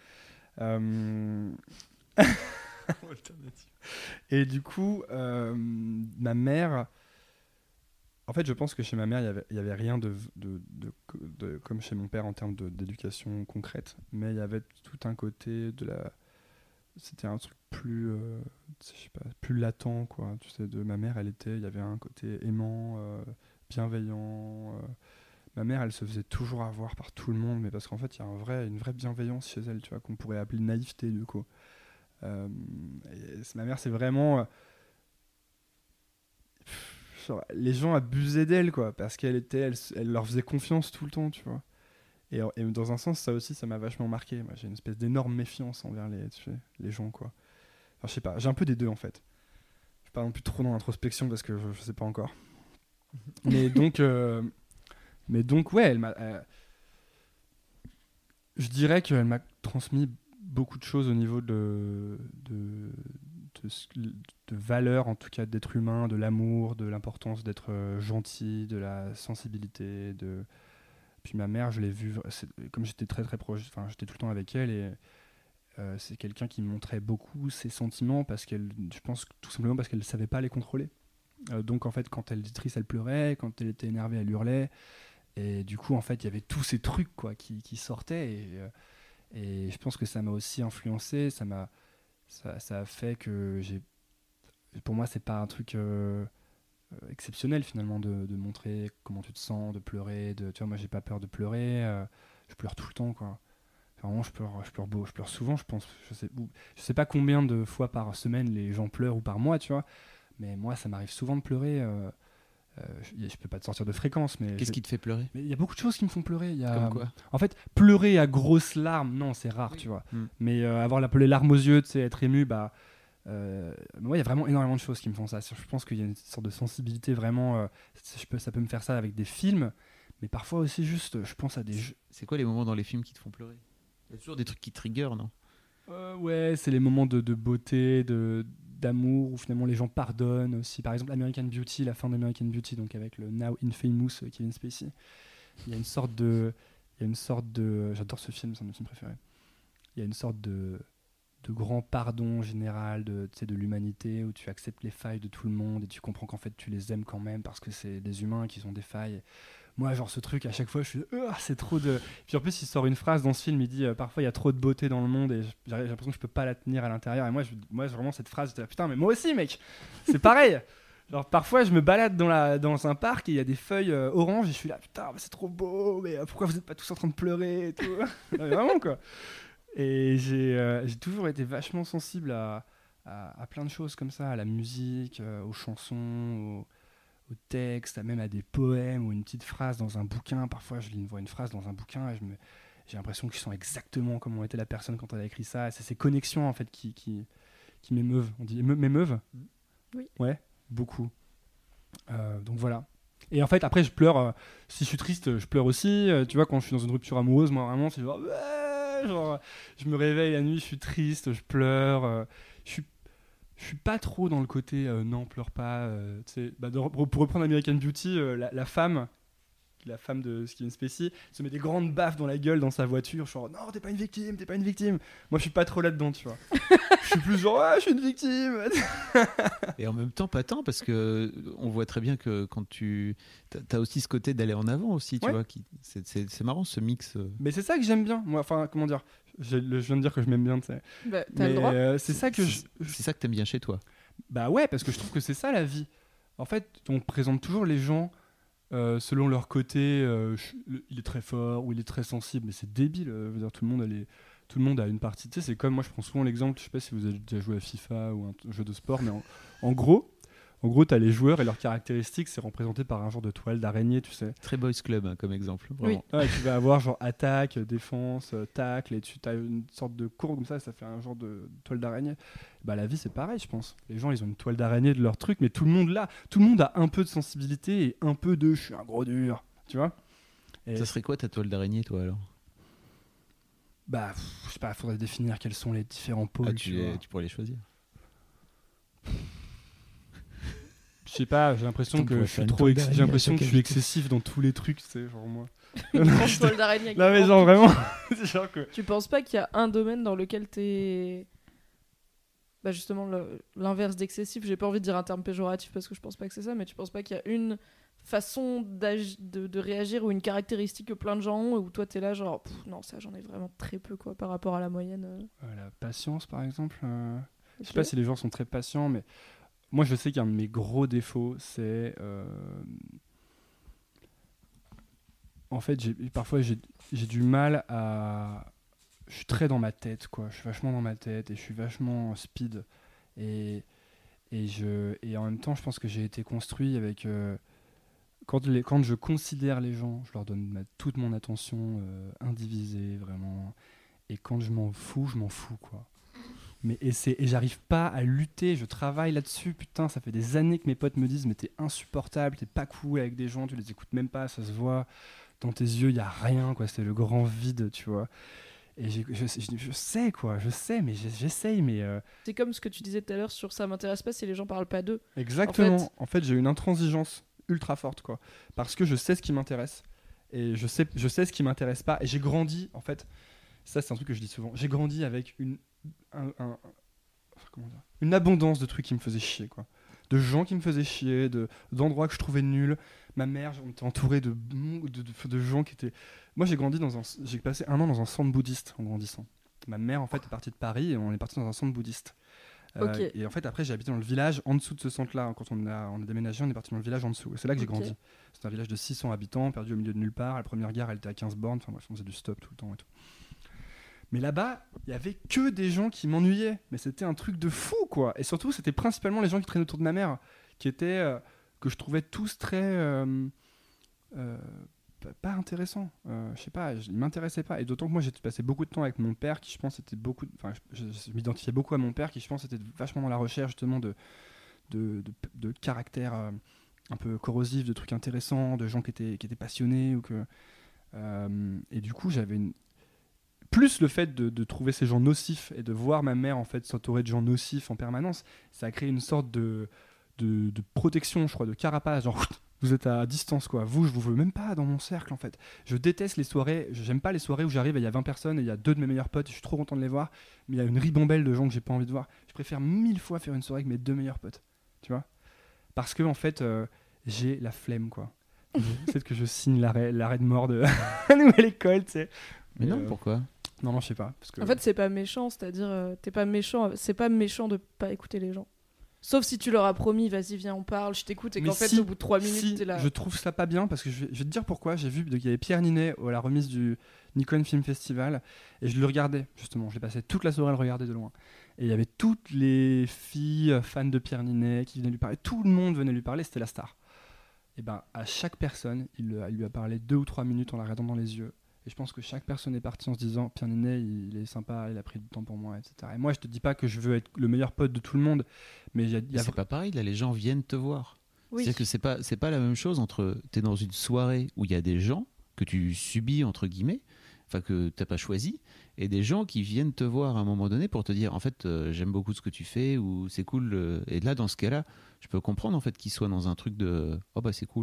Alternative. Et du coup, ma mère, en fait, je pense que chez ma mère, il y avait rien de comme chez mon père en termes d'éducation concrète, mais il y avait tout un côté c'était un truc plus, je sais pas, plus latent, quoi. Tu sais, de ma mère, il y avait un côté aimant, bienveillant. Ma mère, elle se faisait toujours avoir par tout le monde, mais parce qu'en fait, il y a une vraie bienveillance chez elle, tu vois, qu'on pourrait appeler naïveté, du coup. Ma mère, c'est vraiment genre, les gens abusaient d'elle, quoi, parce elle leur faisait confiance tout le temps, tu vois. Et dans un sens, ça aussi, ça m'a vachement marqué. Moi, j'ai une espèce d'énorme méfiance envers les gens, quoi. Enfin, je sais pas, j'ai un peu des deux, en fait. Je suis pas non plus trop dans l'introspection parce que je sais pas encore. Mais donc ouais, je dirais qu'elle m'a transmis beaucoup de choses au niveau de valeurs, en tout cas d'être humain, de l'amour, de l'importance d'être gentil, de la sensibilité. Puis ma mère, je l'ai vue, comme j'étais très très proche, enfin j'étais tout le temps avec elle, et c'est quelqu'un qui me montrait beaucoup ses sentiments, je pense tout simplement parce qu'elle ne savait pas les contrôler. Donc en fait, quand elle était triste, elle pleurait, quand elle était énervée, elle hurlait. Et du coup, en fait, il y avait tous ces trucs, quoi, qui sortaient. Et je pense que ça m'a aussi influencé. Ça a fait que pour moi, c'est pas un truc exceptionnel, finalement, de montrer comment tu te sens, de pleurer. Tu vois, moi, j'ai pas peur de pleurer. Je pleure tout le temps, quoi. Vraiment, je pleure souvent, je pense. Je sais pas combien de fois par semaine les gens pleurent ou par mois, tu vois. Mais moi, ça m'arrive souvent de pleurer. Je peux pas te sortir de fréquence, mais Qu'est-ce qui te fait pleurer? mais il y a beaucoup de choses qui me font pleurer. Comme quoi? En fait, pleurer à grosses larmes, non, c'est rare, tu vois. Mais avoir les larmes aux yeux, tu sais, être ému, moi, il y a vraiment énormément de choses qui me font ça. Je pense qu'il y a une sorte de sensibilité vraiment. Ça peut me faire ça avec des films, mais parfois aussi juste, je pense à des jeux. C'est quoi les moments dans les films qui te font pleurer? Il y a toujours des trucs qui triggerent, non? Ouais, c'est les moments de beauté, d'amour, où finalement les gens pardonnent aussi. Par exemple, American Beauty, la fin d'American Beauty, donc avec le Now Infamous Kevin Spacey. Il y a une sorte de... J'adore ce film, c'est un de mes films préférés. Il y a une sorte de grand pardon général de l'humanité, où tu acceptes les failles de tout le monde et tu comprends qu'en fait tu les aimes quand même parce que c'est des humains qui ont des failles. Moi, genre ce truc, à chaque fois, je suis c'est trop de... Puis en plus, il sort une phrase dans ce film, il dit parfois il y a trop de beauté dans le monde et j'ai l'impression que je peux pas la tenir à l'intérieur. Et moi vraiment, cette phrase, j'étais là, putain, mais moi aussi, mec, c'est pareil. Genre parfois, je me balade dans un parc et il y a des feuilles oranges et je suis là, putain, c'est trop beau, mais pourquoi vous êtes pas tous en train de pleurer et tout. Non, mais vraiment, quoi. Et j'ai toujours été vachement sensible à plein de choses comme ça, à la musique, aux chansons, au texte, même à des poèmes ou une petite phrase dans un bouquin. Parfois, je vois une phrase dans un bouquin et j'ai l'impression que je sens exactement comment était la personne quand elle a écrit ça. Et c'est ces connexions en fait qui m'émeuvent. On dit m'émeuvent ? Oui. Ouais, beaucoup. Donc voilà. Et en fait, après, je pleure. Si je suis triste, je pleure aussi. Tu vois, quand je suis dans une rupture amoureuse, moi, vraiment, c'est genre, je me réveille la nuit, je suis triste, je pleure. Je suis pas trop dans le côté non, pleure pas. Pour reprendre American Beauty, la femme est la femme de Kevin Spacey, se met des grandes baffes dans la gueule dans sa voiture, genre non, t'es pas une victime. Moi, je suis pas trop là-dedans, tu vois. Je suis plus genre, je suis une victime. Et en même temps, pas tant, parce que on voit très bien que quand tu as aussi ce côté d'aller en avant aussi, tu vois, c'est marrant ce mix. Mais c'est ça que j'aime bien, moi. Enfin, comment dire, je viens de dire que je m'aime bien, tu sais. Bah, t'as le droit. C'est ça que c'est ça que t'aimes bien chez toi. Bah ouais, parce que je trouve que c'est ça la vie. En fait, on présente toujours les gens selon leur côté. Il est très fort ou il est très sensible, mais c'est débile. Je veux dire, tout le monde a une partie. Tu sais, c'est comme moi, je prends souvent l'exemple. Je sais pas si vous avez déjà joué à FIFA ou un jeu de sport, mais en gros, t'as les joueurs et leurs caractéristiques, c'est représenté par un genre de toile d'araignée, tu sais. Très boys club comme exemple. Vraiment. Oui. Ouais, tu vas avoir genre attaque, défense, tacle, et tu as une sorte de courbe comme ça fait un genre de toile d'araignée. Bah la vie c'est pareil, je pense. Les gens ils ont une toile d'araignée de leur truc, mais tout le monde a un peu de sensibilité et un peu de je suis un gros dur, tu vois. Et ça serait quoi ta toile d'araignée, toi alors? Bah je sais pas, faudrait définir quels sont les différents pôles. Tu pourrais les choisir. Je sais pas, j'ai l'impression que je suis je suis excessif dans tous les trucs, tu sais, genre moi. Une grande toile d'araignée avec Non mais une genre grande vraiment, c'est genre que... Tu penses pas qu'il y a un domaine dans lequel t'es... Bah justement, l'inverse d'excessif, j'ai pas envie de dire un terme péjoratif parce que je pense pas que c'est ça, mais tu penses pas qu'il y a une façon de réagir ou une caractéristique que plein de gens ont où toi t'es là genre non, ça j'en ai vraiment très peu quoi par rapport à la moyenne. La patience par exemple, je sais pas si les gens sont très patients, mais moi je sais qu'un de mes gros défauts c'est en fait parfois j'ai du mal à... Je suis très dans ma tête, quoi. Je suis vachement dans ma tête et je suis vachement speed. Et en même temps, je pense que j'ai été construit avec... quand je considère les gens, je leur donne toute mon attention indivisée, vraiment. Et quand je m'en fous, quoi. Et j'arrive pas à lutter, je travaille là-dessus. Putain, ça fait des années que mes potes me disent « Mais t'es insupportable, t'es pas cool avec des gens, tu les écoutes même pas, ça se voit. Dans tes yeux, il y a rien, quoi. C'est le grand vide, tu vois. » Et je sais quoi, mais j'essaye, mais... C'est comme ce que tu disais tout à l'heure sur ça m'intéresse pas si les gens parlent pas d'eux. Exactement, en fait j'ai une intransigeance ultra forte, quoi. Parce que je sais ce qui m'intéresse, et je sais ce qui m'intéresse pas, et j'ai grandi, en fait, ça c'est un truc que je dis souvent, j'ai grandi avec une abondance de trucs qui me faisaient chier, quoi. De gens qui me faisaient chier, d'endroits que je trouvais nuls. Ma mère, on était entouré de gens qui étaient... Moi, j'ai passé 1 an dans un centre bouddhiste en grandissant. Ma mère, en fait, est partie de Paris et on est parti dans un centre bouddhiste. Okay. Et en fait, après, j'ai habité dans le village en dessous de ce centre-là. Quand on a déménagé, on est parti dans le village en dessous. Et c'est là que j'ai grandi. C'est un village de 600 habitants, perdu au milieu de nulle part. La première gare, elle était à 15 bornes. Enfin, bref, on faisait du stop tout le temps et tout. Mais là-bas, il y avait que des gens qui m'ennuyaient. Mais c'était un truc de fou, quoi. Et surtout, c'était principalement les gens qui traînaient autour de ma mère, qui étaient... que je trouvais tous très... pas intéressants. Je sais pas, ils m'intéressaient pas. Et d'autant que moi, j'ai passé beaucoup de temps avec mon père, qui je pense était beaucoup... Enfin, je m'identifiais beaucoup à mon père, qui je pense était vachement dans la recherche, justement, de caractère un peu corrosif, de trucs intéressants, de gens qui étaient passionnés. Et du coup, j'avais plus le fait de trouver ces gens nocifs et de voir ma mère en fait s'entourer de gens nocifs en permanence, ça a créé une sorte de protection, je crois, de carapace, genre vous êtes à distance, quoi. Vous, je vous veux même pas dans mon cercle, en fait. Je déteste les soirées, j'aime pas les soirées où j'arrive et il y a 20 personnes et il y a 2 de mes meilleurs potes et je suis trop content de les voir, mais il y a une ribambelle de gens que j'ai pas envie de voir. Je préfère 1000 fois faire une soirée avec mes 2 meilleurs potes, tu vois, parce que en fait j'ai la flemme, quoi. Peut-être que je signe l'arrêt de mort de la nouvelle école, tu sais. Mais non, pourquoi? Non, je sais pas. Parce que... En fait, c'est pas méchant, c'est-à-dire, t'es pas méchant, c'est pas méchant de pas écouter les gens. Sauf si tu leur as promis, vas-y, viens, on parle, je t'écoute, et qu'en fait, au bout de 3 minutes, t'es là. Je trouve ça pas bien, parce que je vais te dire pourquoi. J'ai vu qu'il y avait Pierre Ninet à la remise du Nikon Film Festival, et je le regardais, justement. Je l'ai passé toute la soirée à le regarder de loin. Et il y avait toutes les filles fans de Pierre Ninet qui venaient lui parler. Tout le monde venait lui parler, c'était la star. Et ben, à chaque personne, il lui a parlé 2 ou 3 minutes en la regardant dans les yeux. Et je pense que chaque personne est partie en se disant Pierre Ninet, il est sympa, il a pris du temps pour moi, etc. Et moi, je te dis pas que je veux être le meilleur pote de tout le monde, mais c'est pas pareil, là, les gens viennent te voir. Oui. C'est-à-dire que c'est pas la même chose entre t'es dans une soirée où il y a des gens que tu subis, entre guillemets, enfin que t'as pas choisi, et des gens qui viennent te voir à un moment donné pour te dire en fait j'aime beaucoup ce que tu fais ou c'est cool. Et là, dans ce cas-là, je peux comprendre en fait qu'ils soient dans un truc de oh bah c'est cool.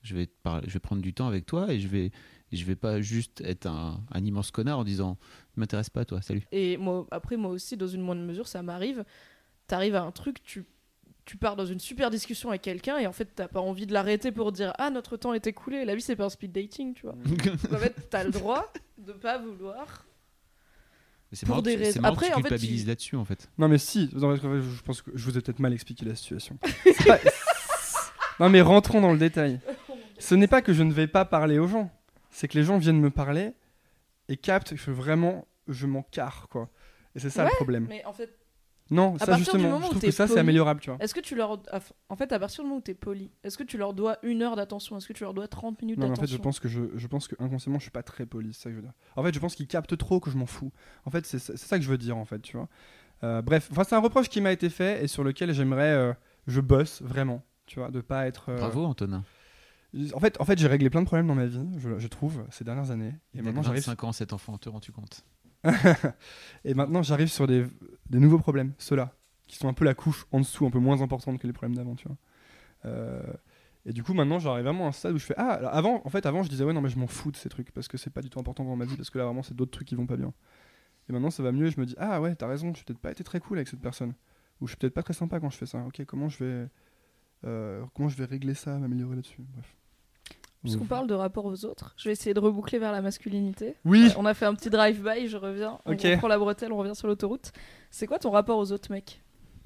Je vais prendre du temps avec toi et je vais pas juste être un immense connard en disant « m'intéresse pas toi, salut ». Et moi aussi, dans une moindre mesure, ça m'arrive. T'arrives à un truc, tu pars dans une super discussion avec quelqu'un et en fait, t'as pas envie de l'arrêter pour dire « Ah, notre temps est écoulé ». La vie, c'est pas un speed dating, tu vois. Donc, en fait, t'as le droit de pas vouloir. Mais c'est marrant que tu culpabilises là-dessus, en fait. Non, mais si. Je pense que je vous ai peut-être mal expliqué la situation. Non, mais rentrons dans le détail. Ce n'est pas que je ne vais pas parler aux gens. C'est que les gens viennent me parler et captent que vraiment, je m'en carre, quoi. Et c'est ça le problème. Mais en fait, non, ça justement, je trouve que ça, c'est améliorable, tu vois. Est-ce que tu leur... En fait, à partir du moment où t'es poli, est-ce que tu leur dois 1 heure d'attention ? Est-ce que tu leur dois 30 minutes d'attention ? Non, en fait, je pense que inconsciemment, je suis pas très poli, c'est ça que je veux dire. En fait, je pense qu'ils captent trop que je m'en fous. En fait, c'est ça que je veux dire, en fait, tu vois. Bref, c'est un reproche qui m'a été fait et sur lequel j'aimerais... je bosse, vraiment, tu vois, de pas être... Bravo, Antonin. En fait, j'ai réglé plein de problèmes dans ma vie, je trouve, ces dernières années. Et maintenant, j'arrive... 25 ans, cet enfant, te rends-tu compte ? Et maintenant, j'arrive sur des nouveaux problèmes, ceux-là, qui sont un peu la couche en dessous, un peu moins importante que les problèmes d'avant, tu vois. Et du coup, maintenant, j'arrive vraiment à un stade où je fais avant, je disais ouais, non, mais je m'en fous de ces trucs parce que c'est pas du tout important dans ma vie, parce que là, vraiment, c'est d'autres trucs qui vont pas bien. Et maintenant, ça va mieux et je me dis ah ouais, t'as raison, j'ai peut-être pas été très cool avec cette personne, ou je suis peut-être pas très sympa quand je fais ça. Ok, comment je vais régler ça, m'améliorer là-dessus. Bref. Puisqu'on parle de rapport aux autres, je vais essayer de reboucler vers la masculinité. Oui. On a fait un petit drive-by, je reviens. On prend la bretelle, on revient sur l'autoroute. C'est quoi ton rapport aux autres mecs ?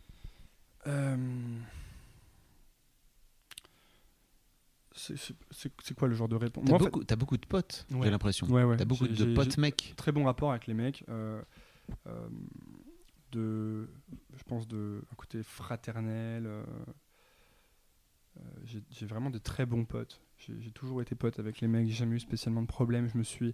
C'est quoi le genre de réponse ? T'as beaucoup de potes, ouais. J'ai l'impression. Ouais. T'as beaucoup de potes mecs. Très bon rapport avec les mecs. Je pense un côté fraternel. J'ai vraiment de très bons potes. J'ai toujours été pote avec les mecs. J'ai jamais eu spécialement de problème. Je me suis,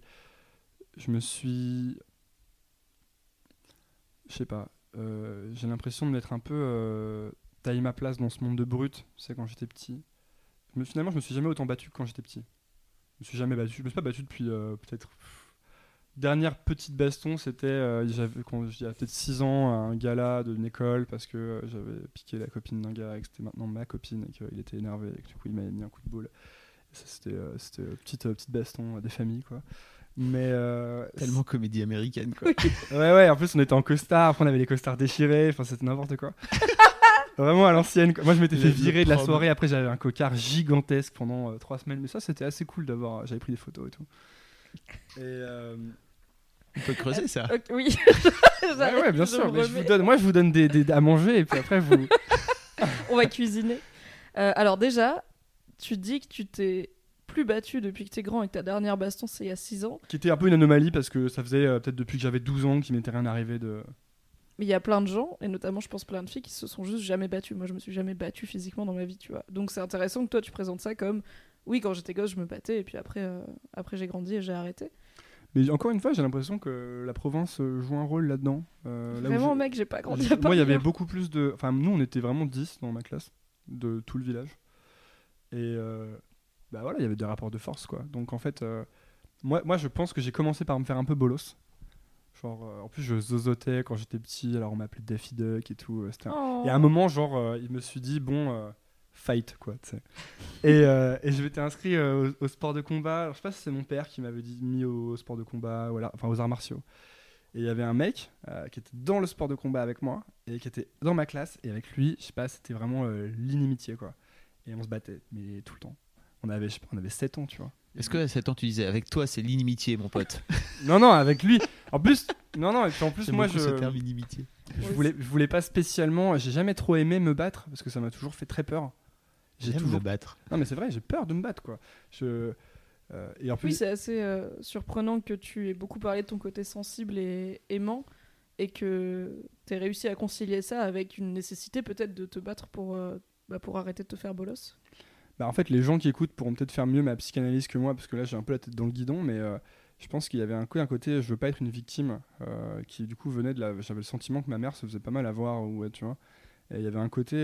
je sais pas. J'ai l'impression de m'être un peu taillé ma place dans ce monde de brut. C'est quand j'étais petit. Finalement, je me suis jamais autant battu que quand j'étais petit. Je me suis pas battu depuis peut-être. Dernière petite baston, c'était quand j'avais peut-être 6 ans à un gala d'une école parce que j'avais piqué la copine d'un gars et que c'était maintenant ma copine et qu'il était énervé et que du coup il m'avait mis un coup de boule. Et ça, c'était petite baston des familles, quoi. Mais tellement comédie américaine, quoi. ouais, en plus on était en costard, après on avait les costards déchirés, enfin c'était n'importe quoi. Vraiment à l'ancienne, quoi. Moi je m'étais fait virer de la soirée, après j'avais un cocard gigantesque pendant 3 semaines, mais ça c'était assez cool j'avais pris des photos et tout. Et on peut creuser ça. Oui. ouais, bien sûr. Mais je vous donne des à manger et puis après vous. On va cuisiner. Alors déjà, tu dis que tu t'es plus battu depuis que t'es grand et que ta dernière baston c'est il y a 6 ans. Qui était un peu une anomalie parce que ça faisait peut-être depuis que j'avais 12 ans qu'il m'était rien arrivé de. Mais il y a plein de gens, et notamment je pense plein de filles, qui se sont juste jamais battues. Moi je me suis jamais battue physiquement dans ma vie, tu vois. Donc c'est intéressant que toi tu présentes ça comme oui, quand j'étais gosse je me battais et puis après j'ai grandi et j'ai arrêté. Mais encore une fois, j'ai l'impression que la province joue un rôle là-dedans. Vraiment, mec, j'ai pas grandi à Paris. Moi, il y avait beaucoup plus de... Enfin, nous, on était vraiment 10 dans ma classe, de tout le village. Et bah voilà, il y avait des rapports de force, quoi. Donc, en fait, moi, je pense que j'ai commencé par me faire un peu bolos. Genre, en plus, je zozotais quand j'étais petit, alors on m'appelait Daffy Duck et tout. Et à un moment, genre, il me suis dit, bon... fight, quoi, tu sais. Et je m'étais inscrit au sport de combat. Alors, je sais pas si c'est mon père qui m'avait mis au sport de combat, voilà, enfin aux arts martiaux. Et il y avait un mec qui était dans le sport de combat avec moi et qui était dans ma classe. Et avec lui, je sais pas, c'était vraiment l'inimitié, quoi. Et on se battait, mais tout le temps. On avait 7 ans, tu vois. Est-ce que à 7 ans tu disais avec toi c'est l'inimitié, mon pote? Non, avec lui. En plus, non, et puis en plus, moi ce terme inimitié. Je voulais pas spécialement. J'ai jamais trop aimé me battre parce que ça m'a toujours fait très peur. J'aime me battre. Non, mais c'est vrai, j'ai peur de me battre, quoi. Et en plus... Oui, c'est assez surprenant que tu aies beaucoup parlé de ton côté sensible et aimant et que tu aies réussi à concilier ça avec une nécessité peut-être de te battre pour arrêter de te faire bolos. En fait, les gens qui écoutent pourront peut-être faire mieux ma psychanalyse que moi parce que là, j'ai un peu la tête dans le guidon, mais je pense qu'il y avait un côté je veux pas être une victime qui du coup venait de la... J'avais le sentiment que ma mère se faisait pas mal avoir, ou tu vois. Et il y avait un côté...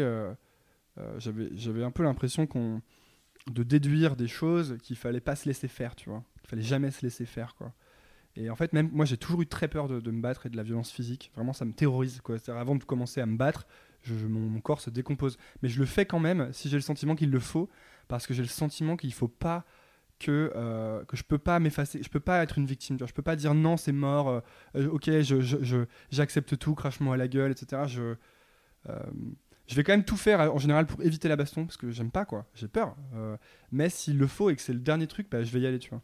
j'avais un peu l'impression de déduire des choses qu'il fallait pas se laisser faire, tu vois. Il fallait jamais se laisser faire, quoi. Et en fait, même moi, j'ai toujours eu très peur de me battre et de la violence physique. Vraiment, ça me terrorise, quoi. C'est-à-dire, avant de commencer à me battre, mon corps se décompose. Mais je le fais quand même si j'ai le sentiment qu'il le faut, parce que j'ai le sentiment qu'il faut pas que je peux pas m'effacer, je peux pas être une victime, tu vois, je peux pas dire non, c'est mort, ok, j'accepte tout, crache-moi à la gueule, etc. Je vais quand même tout faire en général pour éviter la baston parce que j'aime pas, quoi, j'ai peur. Mais s'il le faut et que c'est le dernier truc, bah, je vais y aller, tu vois.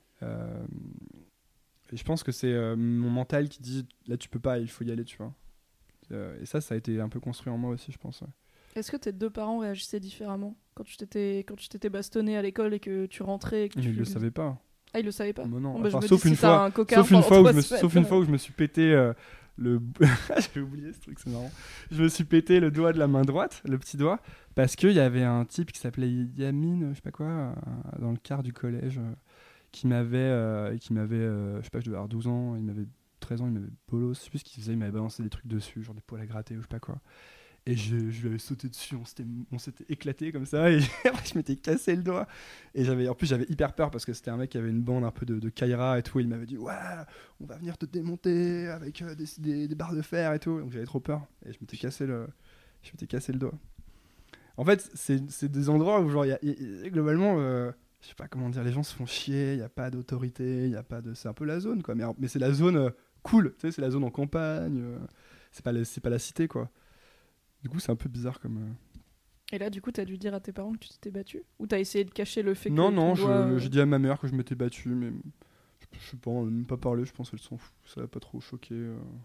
Et je pense que c'est mon mental qui dit là tu peux pas, il faut y aller, tu vois. Et ça a été un peu construit en moi aussi, je pense. Ouais. Est-ce que tes deux parents réagissaient différemment quand tu t'étais bastonné à l'école et que tu rentrais et que Mais tu... ils le savaient pas. Ah, ils le savaient pas. Mais non, Bon, bah, enfin, je me sauf dis, une si t'as fois, un coquin sauf une pendant fois 3 semaines, où je me suis pété j'avais oublié ce truc, c'est marrant. Je me suis pété le doigt de la main droite, le petit doigt, parce qu'il y avait un type qui s'appelait Yamine, je sais pas quoi, dans le quart du collège, qui m'avait, je sais pas, je devais avoir 12 ans, il m'avait 13 ans, il m'avait bolos, je sais plus ce qu'il faisait, il m'avait balancé des trucs dessus, genre des poils à gratter ou je sais pas quoi. Et je lui avais sauté dessus, on s'était éclaté comme ça, et je m'étais cassé le doigt. Et en plus j'avais hyper peur parce que c'était un mec qui avait une bande un peu de Kaira et tout, et il m'avait dit ouais, on va venir te démonter avec des barres de fer et tout. Donc j'avais trop peur, et je m'étais cassé le doigt. En fait, c'est des endroits où genre, globalement, je sais pas comment dire, les gens se font chier, il n'y a pas d'autorité, c'est un peu la zone, quoi. Mais c'est la zone cool, tu sais, c'est la zone en campagne, c'est pas la cité, quoi. Du coup, c'est un peu bizarre comme... Et là, du coup, t'as dû dire à tes parents que tu t'étais battu? Ou t'as essayé de cacher le fait que Non, ton doigt, j'ai dit à ma mère que je m'étais battu, mais je sais pas, on n'a même pas parlé, je pense qu'elle s'en fout, ça l'a pas trop choqué.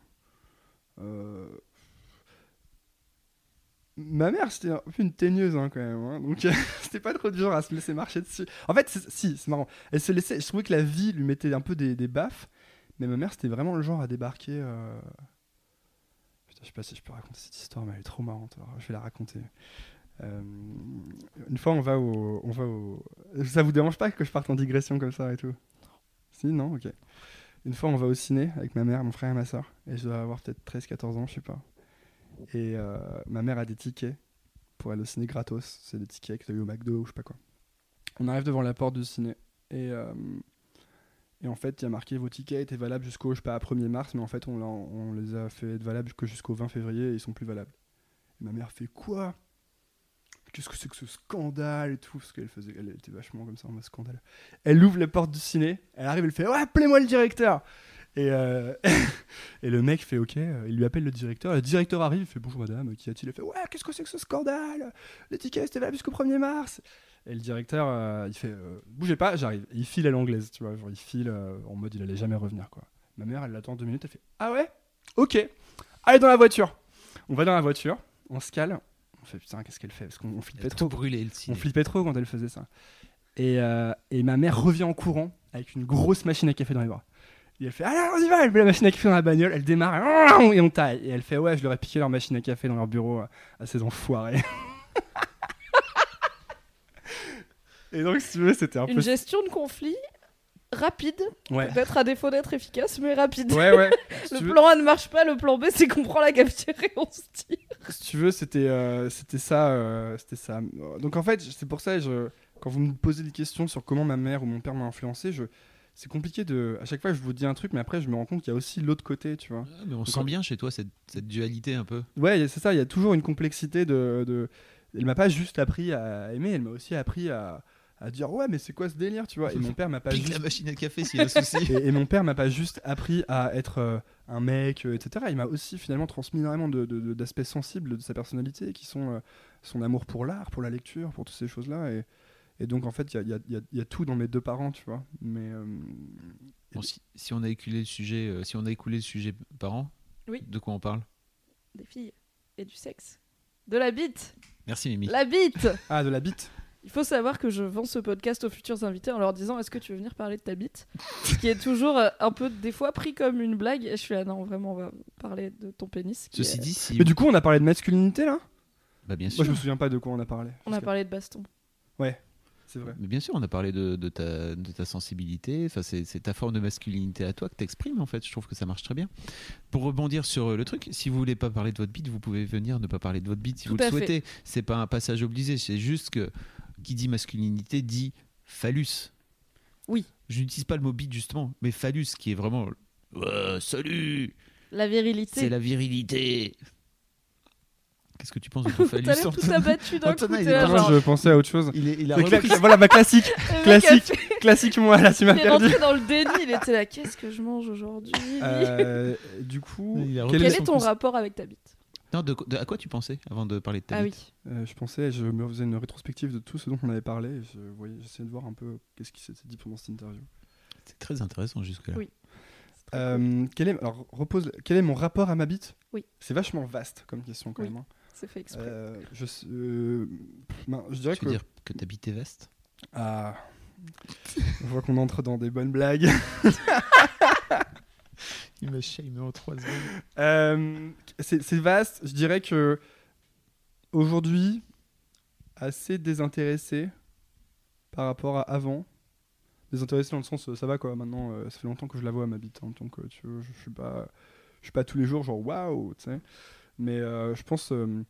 Ma mère, c'était un peu une teigneuse, hein, quand même, hein, donc c'était pas trop dur à se laisser marcher dessus. En fait, c'est marrant, elle se laissait, je trouvais que la vie lui mettait un peu des baffes, mais ma mère, c'était vraiment le genre à débarquer... Je sais pas si je peux raconter cette histoire, mais elle est trop marrante, alors je vais la raconter. Une fois, on va au... Ça vous dérange pas que je parte en digression comme ça et tout? Si, non? Ok. Une fois, on va au ciné avec ma mère, mon frère et ma soeur, et je dois avoir peut-être 13-14 ans, je sais pas. Et ma mère a des tickets pour aller au ciné gratos. C'est des tickets que tu as eu au McDo ou je sais pas quoi. On arrive devant la porte du ciné, et en fait, il y a marqué vos tickets étaient valables jusqu'au, je sais pas, 1er mars, mais en fait, on les a fait être valables jusqu'au 20 février et ils sont plus valables. Et ma mère fait quoi? Qu'est-ce que c'est que ce scandale et tout? Parce qu'elle était vachement comme ça en mode scandale. Elle ouvre la porte du ciné, elle arrive, elle fait ouais, appelez-moi le directeur! Et, et le mec fait ok, il lui appelle le directeur arrive, il fait bonjour madame, qu'y a-t-il? Elle fait ouais, qu'est-ce que c'est que ce scandale? Les tickets étaient valables jusqu'au 1er mars! Et le directeur, il fait bougez pas, j'arrive. Et il file à l'anglaise, tu vois, genre il file en mode il allait jamais revenir, quoi. Ma mère, elle l'attend 2 minutes, elle fait ah ouais, ok, allez dans la voiture. On va dans la voiture, on se cale, on fait putain, qu'est-ce qu'elle fait? Parce qu'on flippait trop. On flippait trop quand elle faisait ça. Et ma mère revient en courant avec une grosse machine à café dans les bras. Et elle fait allez, on y va, elle met la machine à café dans la bagnole, elle démarre et on taille. Et elle fait ouais, je leur ai piqué leur machine à café dans leur bureau à ces enfoirés. Et donc, si tu veux, c'était un peu... Une gestion de conflit rapide, ouais. Peut-être à défaut d'être efficace, mais rapide. Ouais. Le plan A ne marche pas, le plan B, c'est qu'on prend la cafetière et on se tire. Si tu veux, c'était ça. Donc en fait, c'est pour ça, quand vous me posez des questions sur comment ma mère ou mon père m'a influencé, c'est compliqué de... À chaque fois, je vous dis un truc, mais après, je me rends compte qu'il y a aussi l'autre côté, tu vois. Ah, mais on sent bien chez toi cette dualité un peu. Ouais, c'est ça, il y a toujours une complexité de... Elle m'a pas juste appris à aimer, elle m'a aussi appris à dire ouais, mais c'est quoi ce délire, tu vois. Et mon père m'a pas Pique juste... la machine à café s'il y a un souci. et mon père m'a pas juste appris à être un mec, etc. Il m'a aussi finalement transmis énormément d'aspects sensibles de sa personnalité qui sont son amour pour l'art, pour la lecture, pour toutes ces choses-là. Et donc en fait, il y a tout dans mes 2 parents, tu vois. Mais bon, si on a écoulé le sujet parents, oui. De quoi on parle? Des filles et du sexe. De la bite. Merci Mimi. La bite. Ah, de la bite. Il faut savoir que je vends ce podcast aux futurs invités en leur disant est-ce que tu veux venir parler de ta bite, ce qui est toujours un peu des fois pris comme une blague. Et je suis là non, vraiment, on va parler de ton pénis. Ceci dit, si... Mais du coup, on a parlé de masculinité là? Bah bien sûr. Moi, je me souviens pas de quoi on a parlé. On a parlé de baston. Ouais. C'est vrai. Mais bien sûr, on a parlé de ta sensibilité. Enfin, c'est ta forme de masculinité à toi que t'exprimes, en fait. Je trouve que ça marche très bien. Pour rebondir sur le truc, si vous voulez pas parler de votre bite, vous pouvez venir ne pas parler de votre bite si vous le souhaitez. C'est pas un passage obligé. C'est juste que qui dit masculinité dit phallus. Oui. Je n'utilise pas le mot bite justement, mais phallus qui est vraiment salut. La virilité. C'est la virilité. Qu'est-ce que tu penses de ton phallus? T'as l'air tout abattu d'un coup. Antonin, il t'es est là, vraiment- genre, Moi, je pensais à autre chose. Il a C'est repris. voilà, ma classique. le mec a fait- Classique, moi, là, tu m'as Il est perdu. rentré dans le déni, il était là, qu'est-ce que je mange aujourd'hui? Du coup, Il a quel Quel est est ton rapport avec ta bite? Non, à quoi tu pensais avant de parler de ta Ah bite? oui. Je pensais, je me faisais une rétrospective de tout ce dont on avait parlé. Et j'essayais de voir un peu qu'est-ce qui s'était dit pendant cette interview. C'est très intéressant jusque-là. Oui. Quel est mon rapport à ma bite? Oui. C'est vachement vaste comme question quand Oui. même. Hein. C'est fait exprès. Je dirais Tu que. veux dire que ta bite est vaste? Ah. Je vois qu'on entre dans des bonnes blagues. Il m'a shamé en 3 secondes. C'est vaste. Je dirais que aujourd'hui, assez désintéressé par rapport à avant. Désintéressé dans le sens, ça va quoi. Maintenant, ça fait longtemps que je la vois ma bite. Hein, donc, tu vois, je suis pas tous les jours genre waouh, tu sais. Mais je pense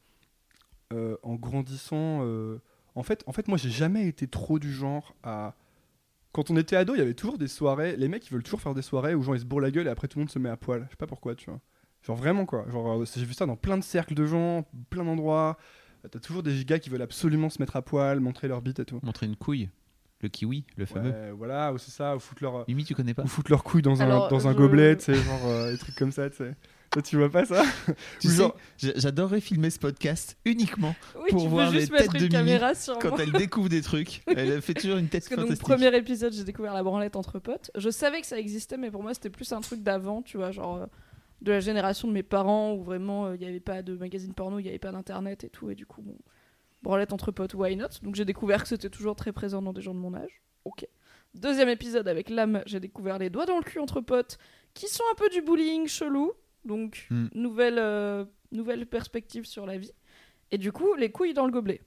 en grandissant, en fait, moi, j'ai jamais été trop du genre à. Quand on était ado, il y avait toujours des soirées. Les mecs, ils veulent toujours faire des soirées où genre ils se bourrent la gueule et après tout le monde se met à poil. Je sais pas pourquoi, tu vois. Genre vraiment quoi. Genre j'ai vu ça dans plein de cercles de gens, plein d'endroits. T'as toujours des gars qui veulent absolument se mettre à poil, montrer leur bite et tout. Montrer une couille. Le kiwi, le fameux. Ouais, voilà, ou c'est ça, ou foutre Mimi, tu connais pas? leur couille dans Alors, un gobelet, tu sais, genre des trucs comme ça, tu sais. Toi, tu vois pas ça? Tu Ou sais, genre- j'adorerais filmer ce podcast uniquement Oui, pour tu voir peux juste les mettre têtes une de caméra sur quand moi. elle découvre des trucs. Elle fait toujours une tête Parce que donc, fantastique. premier épisode, j'ai découvert la branlette entre potes. Je savais que ça existait, mais pour moi, c'était plus un truc d'avant, tu vois, genre de la génération de mes parents où vraiment il n'y avait pas de magazine porno, il n'y avait pas d'internet et tout. Et du coup, bon, branlette entre potes, why not? Donc j'ai découvert que c'était toujours très présent dans des gens de mon âge. Ok. Deuxième épisode avec l'âme, j'ai découvert les doigts dans le cul entre potes, qui sont un peu du bullying chelou. Donc, nouvelle perspective sur la vie. Et du coup, les couilles dans le gobelet.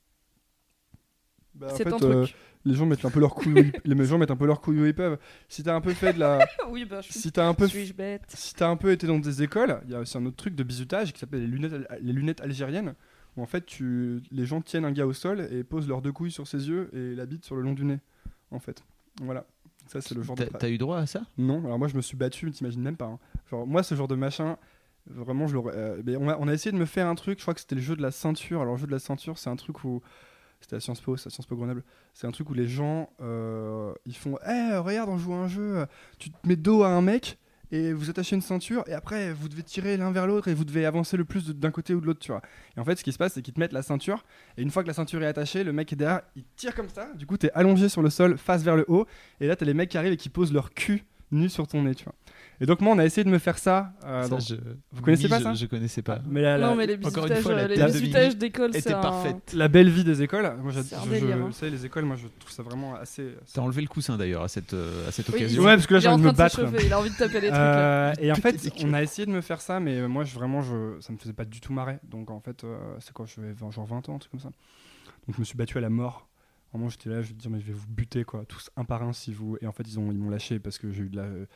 Bah, en C'est fait, un truc. les gens mettent un peu leur couille les gens mettent un peu leur couille où ils peuvent. Si t'as un peu fait de la Oui, bah, si t'as un peu suis-je bête? si t'as un peu été dans des écoles, il y a aussi un autre truc de bizutage qui s'appelle les lunettes algériennes où en fait les gens tiennent un gars au sol et posent leurs deux couilles sur ses yeux et la bite sur le long du nez en fait. Voilà. Ça c'est le genre de T'as eu droit à ça? Non, alors moi je me suis battu, t'imagines même pas. Hein. Genre moi ce genre de machin vraiment je l'aurais mais on a essayé de me faire un truc, je crois que c'était le jeu de la ceinture. Alors le jeu de la ceinture, c'est un truc où c'était à Sciences Po Grenoble. C'est un truc où les gens, ils font regarde, on joue à un jeu, tu te mets dos à un mec et vous attachez une ceinture et après vous devez tirer l'un vers l'autre et vous devez avancer le plus d'un côté ou de l'autre, tu vois. Et en fait, ce qui se passe, c'est qu'ils te mettent la ceinture et une fois que la ceinture est attachée, le mec est derrière, il tire comme ça. Du coup, t'es allongé sur le sol, face vers le haut et là, t'as les mecs qui arrivent et qui posent leur cul nu sur ton nez, tu vois. Et donc moi, on a essayé de me faire ça. Vous connaissez pas ça? Je connaissais pas. Mais Non, mais les encore une bisutages, fois, la les tête de bisutages Mimi d'école, était c'est parfaite. la belle vie des écoles. Moi, C'est un délire, hein. vous savez, les écoles, moi, je trouve ça vraiment assez. T'as enlevé le coussin d'ailleurs à cette Oui, occasion. Ouais, parce que là, Il j'ai est en envie de train me de se battre. chauffer, il a envie de taper les trucs. Là. Et en fait, Putain, on a essayé de me faire ça, mais moi, ça me faisait pas du tout marrer. Donc, en fait, c'est quand j'avais genre 20 ans, un truc comme ça. Donc, je me suis battu à la mort. Vraiment, j'étais là, je vais te dire, mais je vais vous buter, quoi, tous un par un, si vous. Et en fait, ils m'ont lâché parce que j'ai eu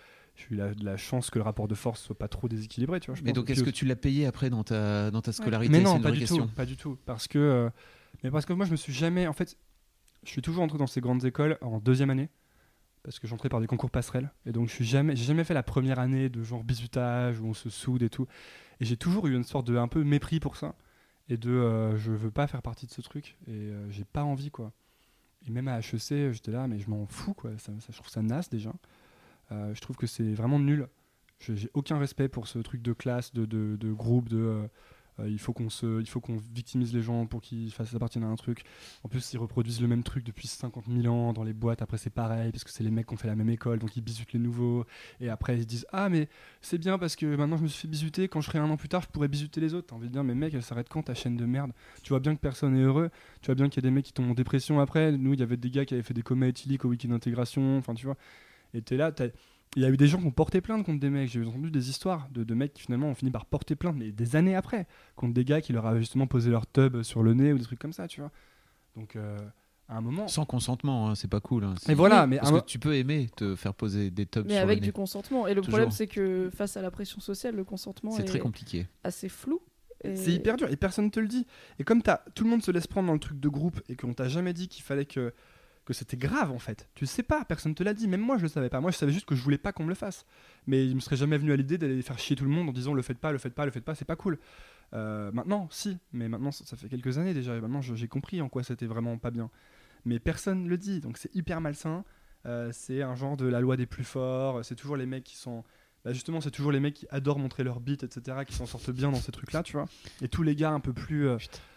de la chance que le rapport de force soit pas trop déséquilibré, tu vois. Mais donc, est-ce que tu l'as payé après dans ta scolarité? Mais C'est non, une pas vraie du question. tout, pas du tout. Parce que moi, je me suis jamais. En fait, je suis toujours entré dans ces grandes écoles en deuxième année. Parce que j'entrais par des concours passerelles. Et donc, j'ai jamais fait la première année de genre bizutage où on se soude et tout. Et j'ai toujours eu une sorte de un peu mépris pour ça. Et je veux pas faire partie de ce truc. Et j'ai pas envie, quoi. Et même à HEC, j'étais là, mais je m'en fous, quoi. Je trouve ça naze déjà. Je trouve que c'est vraiment nul. J'ai aucun respect pour ce truc de classe, de groupe, il faut qu'on victimise les gens pour qu'ils appartiennent à un truc. En plus, ils reproduisent le même truc depuis 50 000 ans dans les boîtes. Après, c'est pareil, parce que c'est les mecs qui ont fait la même école, donc ils bisutent les nouveaux. Et après, ils se disent mais c'est bien parce que maintenant je me suis fait bisuter. Quand je serai un an plus tard, je pourrais bisuter les autres. T'as envie de dire, mais mec, elle s'arrête quand ta chaîne de merde? Tu vois bien que personne n'est heureux. Tu vois bien qu'il y a des mecs qui tombent en dépression après. Nous, il y avait des gars qui avaient fait des comas éthyliques au week-end d'intégration. Enfin, tu vois. Et t'es là, il y a eu des gens qui ont porté plainte contre des mecs. J'ai entendu des histoires de mecs qui finalement ont fini par porter plainte, mais des années après, contre des gars qui leur avaient justement posé leur tub sur le nez ou des trucs comme ça, tu vois. Donc, à un moment. Sans consentement, hein, c'est pas cool. Hein. Et voilà, mais parce que tu peux aimer te faire poser des tubs Mais sur avec le nez. du consentement. Et le Toujours. problème, c'est que face à la pression sociale, le consentement C'est est très compliqué. assez flou. Et... C'est hyper dur et personne te le dit. Et comme tout le monde se laisse prendre dans le truc de groupe et qu'on t'a jamais dit qu'il fallait que c'était grave en fait. Tu sais pas, personne te l'a dit. Même moi, je le savais pas. Moi, je savais juste que je voulais pas qu'on me le fasse. Mais il me serait jamais venu à l'idée d'aller faire chier tout le monde en disant le faites pas, c'est pas cool. Maintenant, si, mais maintenant ça fait quelques années déjà, et maintenant j'ai compris en quoi c'était vraiment pas bien. Mais personne le dit, donc c'est hyper malsain. C'est un genre de la loi des plus forts. C'est toujours les mecs qui sont. Bah justement, c'est toujours les mecs qui adorent montrer leur bite, etc., qui s'en sortent bien dans ces trucs-là, tu vois. Et tous les gars un peu plus.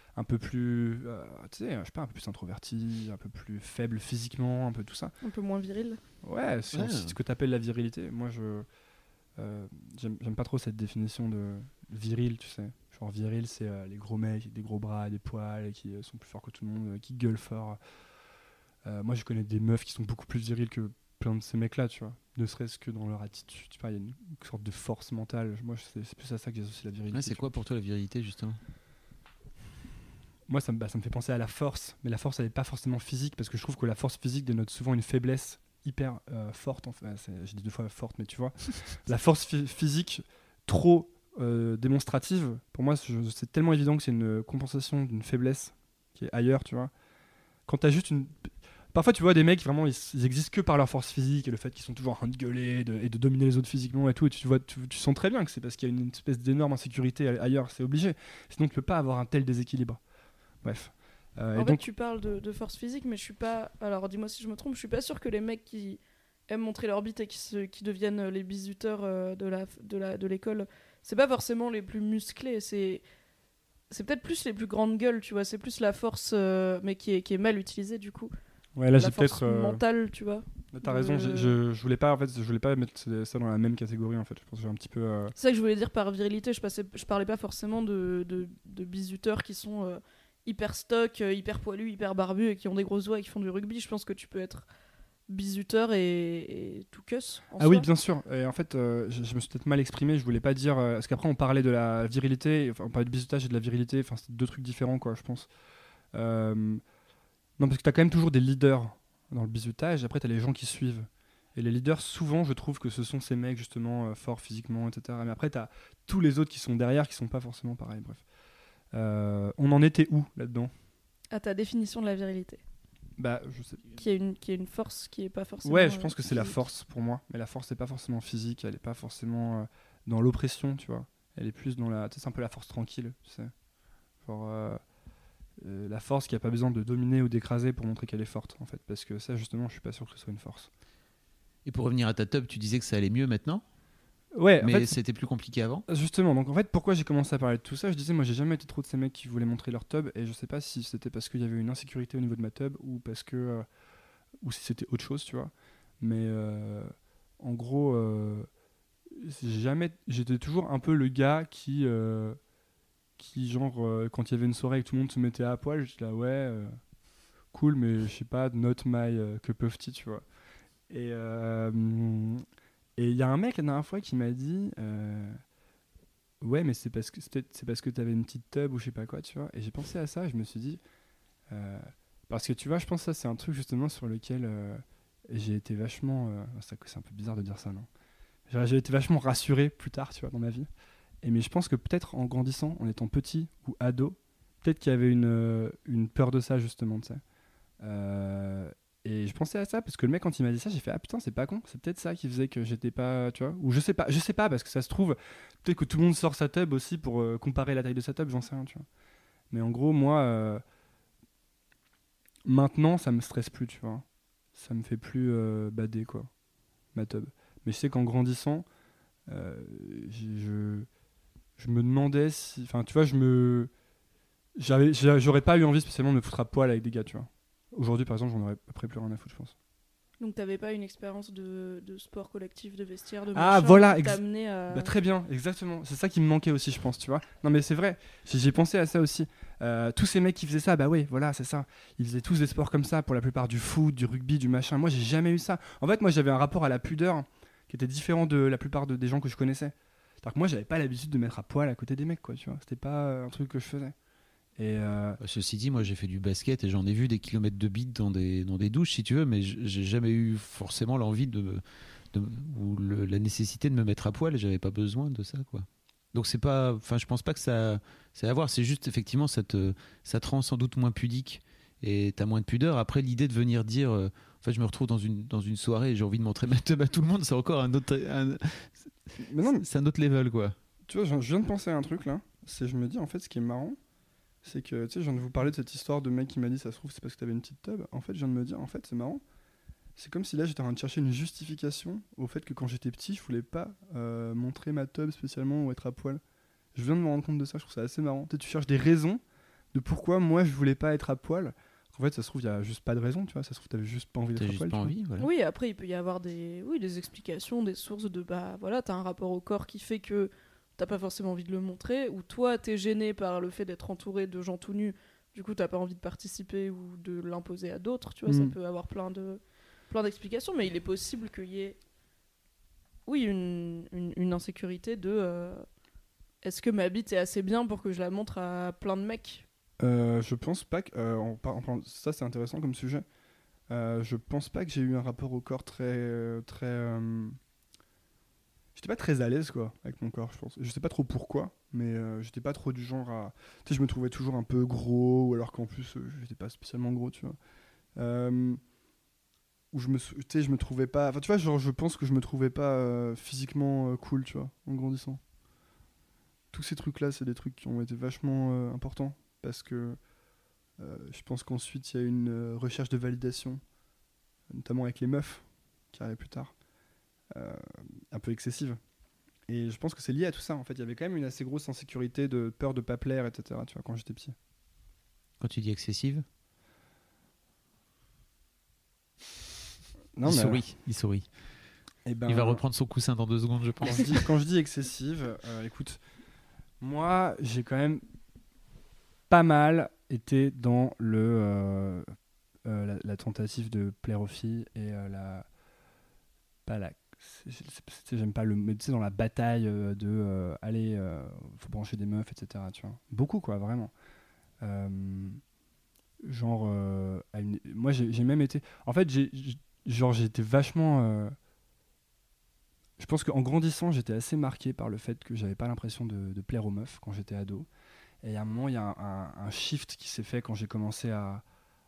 Tu sais, je sais pas, un peu plus introvertis, un peu plus faibles physiquement, un peu tout ça. Un peu moins viril. Ouais, c'est ce que t'appelles la virilité. Moi, j'aime pas trop cette définition de viril, tu sais. Genre viril, c'est les gros mecs, des gros bras, des poils, et qui sont plus forts que tout le monde, qui gueulent fort. Moi, je connais des meufs qui sont beaucoup plus viriles que plein de ces mecs-là, tu vois. Ne serait-ce que dans leur attitude, tu vois, il y a une sorte de force mentale. Moi, c'est plus à ça que j'associe la virilité. Ouais, c'est quoi pour toi la virilité, justement? Moi, ça me fait penser à la force, mais la force, elle n'est pas forcément physique, parce que je trouve que la force physique dénote souvent une faiblesse hyper forte. Enfin, j'ai dit 2 fois forte, mais tu vois, la force physique trop démonstrative, pour moi, c'est tellement évident que c'est une compensation d'une faiblesse qui est ailleurs, tu vois. Quand t'as juste une... Parfois, tu vois des mecs, vraiment, ils existent que par leur force physique et le fait qu'ils sont toujours en train de gueuler et de dominer les autres physiquement et tout. Et tu sens très bien que c'est parce qu'il y a une espèce d'énorme insécurité ailleurs, c'est obligé. Sinon, tu peux pas avoir un tel déséquilibre. Bref. En fait, tu parles de force physique, mais je suis pas. Alors, dis-moi si je me trompe, je suis pas sûr que les mecs qui aiment montrer leur bite et qui deviennent les bisuteurs de l'école, c'est pas forcément les plus musclés. C'est peut-être plus les plus grandes gueules, tu vois. C'est plus la force, mais qui est mal utilisée du coup. Ouais, là, la force mentale, tu vois. T'as raison. Je voulais pas, en fait, mettre ça dans la même catégorie, en fait. Je pense que j'ai un petit peu. C'est ça que je voulais dire par virilité. Je parlais pas forcément de bisuteurs qui sont hyper stock, hyper poilus, hyper barbus et qui ont des grosses doigts et qui font du rugby. Je pense que tu peux être bisuteur et tout cuss. Oui, bien sûr. Et en fait, je me suis peut-être mal exprimé. Je voulais pas dire. Parce qu'après, on parlait de la virilité. Enfin, on parlait de bisutage et de la virilité. Enfin, c'est 2 trucs différents, quoi, je pense. Non, parce que t'as quand même toujours des leaders dans le bisutage. Après, t'as les gens qui suivent. Et les leaders, souvent, je trouve que ce sont ces mecs, justement, forts physiquement, etc. Mais après, t'as tous les autres qui sont derrière qui sont pas forcément pareils. Bref. On en était où là-dedans? À ta définition de la virilité. Bah, je sais. Qui est une force qui est pas forcément. Ouais, je pense que c'est physique. la force pour moi. Mais la force, c'est pas forcément physique. Elle est pas forcément dans l'oppression, tu vois. Elle est plus dans la. Tu sais, c'est un peu la force tranquille, tu sais. Genre. La force qui a pas besoin de dominer ou d'écraser pour montrer qu'elle est forte, en fait. Parce que ça, justement, je suis pas sûr que ce soit une force. Et pour revenir à ta tub, tu disais que ça allait mieux maintenant? Ouais, mais en fait, c'était plus compliqué avant. Justement, donc en fait, pourquoi j'ai commencé à parler de tout ça? Je disais, moi, j'ai jamais été trop de ces mecs qui voulaient montrer leur tub, et je sais pas si c'était parce qu'il y avait une insécurité au niveau de ma tub ou parce que ou si c'était autre chose, tu vois. Mais en gros, j'étais toujours un peu le gars qui genre quand il y avait une soirée et que tout le monde se mettait à poil, j'étais là ouais, cool, mais je sais pas, not my cup of tea, tu vois. Et il y a un mec la dernière fois qui m'a dit ouais, mais c'est parce que t'avais une petite tub ou je sais pas quoi, tu vois. Et j'ai pensé à ça et je me suis dit parce que tu vois, je pense que ça c'est un truc justement sur lequel j'ai été vachement c'est un peu bizarre de dire ça, non? J'ai été vachement rassuré plus tard, tu vois, dans ma vie. Mais je pense que peut-être en grandissant, en étant petit ou ado, peut-être qu'il y avait une peur de ça justement, tu sais. Et je pensais à ça parce que le mec, quand il m'a dit ça, j'ai fait ah putain, c'est pas con, c'est peut-être ça qui faisait que j'étais pas, tu vois, ou je sais pas parce que ça se trouve peut-être que tout le monde sort sa tub aussi pour comparer la taille de sa tub, j'en sais rien, tu vois. Mais en gros, moi maintenant ça me stresse plus, tu vois, ça me fait plus bader quoi, ma tub. Mais je sais qu'en grandissant je me demandais si, enfin tu vois, j'aurais pas eu envie spécialement de me foutre à poil avec des gars, tu vois. Aujourd'hui, par exemple, j'en aurais après plus rien à foutre, je pense. Donc t'avais pas une expérience de sport collectif, de vestiaire, de ah machin, voilà, qui t'a amené à... Bah, très bien, exactement. C'est ça qui me manquait aussi, je pense, tu vois. Non mais c'est vrai, j'ai pensé à ça aussi. Tous ces mecs qui faisaient ça, bah oui, voilà, c'est ça. Ils faisaient tous des sports comme ça, pour la plupart du foot, du rugby, du machin. Moi, j'ai jamais eu ça. En fait, moi, j'avais un rapport à la pudeur qui était différent de la plupart des gens que je connaissais. C'est-à-dire que moi, j'avais pas l'habitude de mettre à poil à côté des mecs, quoi, tu vois. C'était pas un truc que je faisais. Et Ceci dit, moi j'ai fait du basket et j'en ai vu des kilomètres de bites dans des douches, si tu veux, mais j'ai jamais eu forcément l'envie la nécessité de me mettre à poil et j'avais pas besoin de ça, quoi. Donc c'est pas, enfin je pense pas que ça à voir, c'est juste effectivement ça te rend sans doute moins pudique et t'as moins de pudeur. Après, l'idée de venir dire en fait je me retrouve dans une soirée et j'ai envie de montrer ma tub à tout le monde, c'est encore un autre mais non, c'est un autre level, quoi. tu vois, je viens de penser à un truc là. je me dis, en fait, ce qui est marrant, c'est que, tu sais, je viens de vous parler de cette histoire de mec qui m'a dit, ça se trouve, c'est parce que t'avais une petite tub. En fait, je viens de me dire, en fait, c'est marrant. C'est comme si là, j'étais en train de chercher une justification au fait que quand j'étais petit, je voulais pas montrer ma tub spécialement ou être à poil. Je viens de me rendre compte de ça, je trouve ça assez marrant. Tu sais, tu cherches des raisons de pourquoi moi, je voulais pas être à poil. En fait, ça se trouve, il y a juste pas de raison, tu vois. Ça se trouve, t'avais juste pas envie T'as d'être à juste poil. pas tu vois. envie, voilà. Oui, après, il peut y avoir des explications, des sources de voilà, t'as un rapport au corps qui fait que t'as pas forcément envie de le montrer, ou toi, t'es gêné par le fait d'être entouré de gens tout nus, du coup, t'as pas envie de participer ou de l'imposer à d'autres, tu vois, ça peut avoir plein d'explications, mais il est possible qu'il y ait, oui, une insécurité de est-ce que ma bite est assez bien pour que je la montre à plein de mecs ? Je pense pas que. Ça, c'est intéressant comme sujet. Je pense pas que j'ai eu un rapport au corps très. J'étais pas très à l'aise, quoi, avec mon corps, je pense. Je sais pas trop pourquoi, mais j'étais pas trop du genre à. Tu sais, je me trouvais toujours un peu gros, ou alors qu'en plus, j'étais pas spécialement gros, tu vois. Où tu sais, je me trouvais pas. Enfin, tu vois, genre, je pense que je me trouvais pas physiquement cool, tu vois, en grandissant. Tous ces trucs-là, c'est des trucs qui ont été vachement importants. Parce que je pense qu'ensuite, il y a une recherche de validation, notamment avec les meufs, qui arrivait plus tard, un peu excessive. Et je pense que c'est lié à tout ça. En fait, il y avait quand même une assez grosse insécurité de peur de pas plaire, etc. Tu vois, quand j'étais petit. Quand tu dis excessive, Non, il sourit. Eh ben, Il va reprendre son coussin dans 2 secondes, je pense. Quand je dis excessive, écoute, moi, j'ai quand même pas mal été dans la tentative de plaire aux filles et j'aime pas le, mais tu sais, dans la bataille allez, faut brancher des meufs, etc. Tu vois, beaucoup, quoi, vraiment. Moi, j'ai même été, en fait, j'étais vachement je pense qu'en grandissant, j'étais assez marqué par le fait que j'avais pas l'impression de plaire aux meufs quand j'étais ado. Et à un moment, il y a un shift qui s'est fait quand j'ai commencé à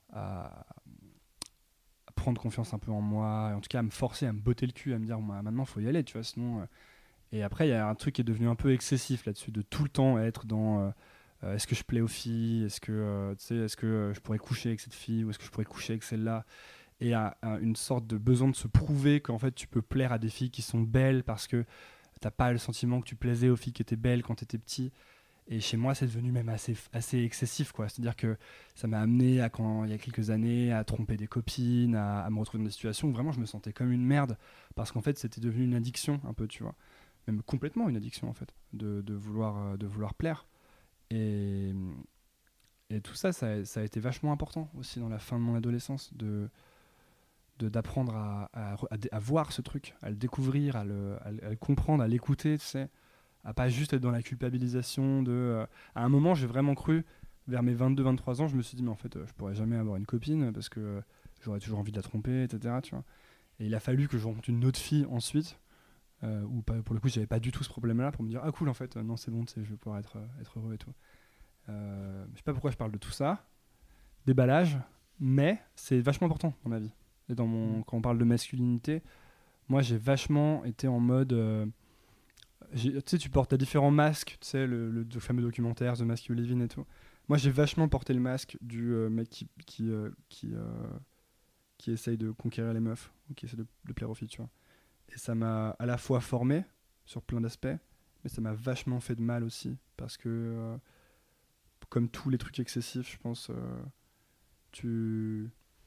prendre confiance un peu en moi, et en tout cas à me forcer, à me botter le cul, à me dire maintenant, il faut y aller, tu vois, sinon... Et après, il y a un truc qui est devenu un peu excessif là-dessus, de tout le temps être dans... est-ce que je plais aux filles ? Est-ce que, est-ce que je pourrais coucher avec cette fille ? Ou est-ce que je pourrais coucher avec celle-là ? Et une sorte de besoin de se prouver qu'en fait tu peux plaire à des filles qui sont belles parce que t'as pas le sentiment que tu plaisais aux filles qui étaient belles quand t'étais petit. Et chez moi c'est devenu même assez excessif, quoi. C'est-à-dire que ça m'a amené il y a quelques années à tromper des copines, à me retrouver dans des situations où vraiment je me sentais comme une merde parce qu'en fait c'était devenu une addiction un peu, tu vois. Même complètement une addiction en fait, de vouloir plaire. Et tout ça a été vachement important aussi dans la fin de mon adolescence, d'apprendre à voir ce truc, à le découvrir, à le comprendre, à l'écouter, tu sais, à pas juste être dans la culpabilisation à un moment, j'ai vraiment cru, vers mes 22-23 ans, je me suis dit, mais en fait, je pourrais jamais avoir une copine parce que j'aurais toujours envie de la tromper, etc. Tu vois. Et il a fallu que je rencontre une autre fille ensuite, où pour le coup, j'avais pas du tout ce problème-là, pour me dire, ah cool, en fait, non, c'est bon, tu sais, je vais pouvoir être heureux et tout. Je sais pas pourquoi je parle de tout ça, déballage, mais c'est vachement important dans ma vie. Et quand on parle de masculinité, moi j'ai vachement été en mode tu sais, tu portes différents masques, tu sais, le fameux documentaire The Mask You Live In et tout. Moi j'ai vachement porté le masque du mec qui essaye de conquérir les meufs, ou qui essaie de plaire aux filles, tu vois. Et ça m'a à la fois formé sur plein d'aspects, mais ça m'a vachement fait de mal aussi, parce que comme tous les trucs excessifs, je pense, tu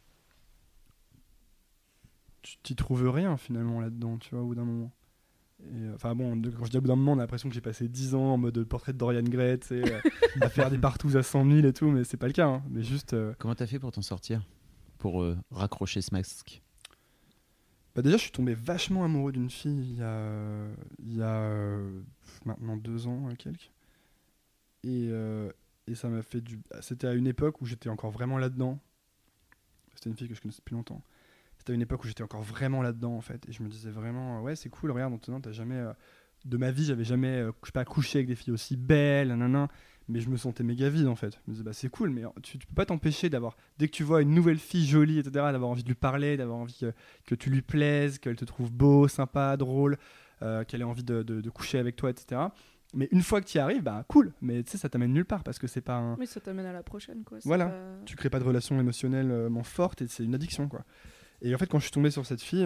t'y trouves rien finalement là-dedans, tu vois, au bout d'un moment. Enfin bon, quand je dis au bout d'un moment, on a l'impression que j'ai passé 10 ans en mode portrait de Dorian Gray, tu sais, à faire des partous à 100 000 et tout, mais c'est pas le cas, hein. Mais juste... Comment t'as fait pour t'en sortir ? Pour raccrocher ce masque ? Bah déjà, je suis tombé vachement amoureux d'une fille il y a maintenant 2 ans, quelques. Et ça m'a fait C'était à une époque où j'étais encore vraiment là-dedans. C'était une fille que je connaissais depuis longtemps. C'était à une époque où j'étais encore vraiment là-dedans, en fait. Et je me disais vraiment, ouais, c'est cool, regarde, maintenant, t'as jamais... de ma vie, j'avais jamais, je sais pas, couché avec des filles aussi belles, nanana. Mais je me sentais méga vide, en fait. Je me disais, bah c'est cool, mais tu peux pas t'empêcher d'avoir... Dès que tu vois une nouvelle fille jolie, etc., d'avoir envie de lui parler, d'avoir envie que tu lui plaises, qu'elle te trouve beau, sympa, drôle, qu'elle ait envie de coucher avec toi, etc. Mais une fois que tu y arrives, bah cool. Mais tu sais, ça t'amène nulle part parce que c'est pas un. Oui, ça t'amène à la prochaine, quoi. C'est Voilà. pas- Tu crées pas de relation émotionnellement forte et c'est une addiction, quoi. Et en fait, quand je suis tombé sur cette fille,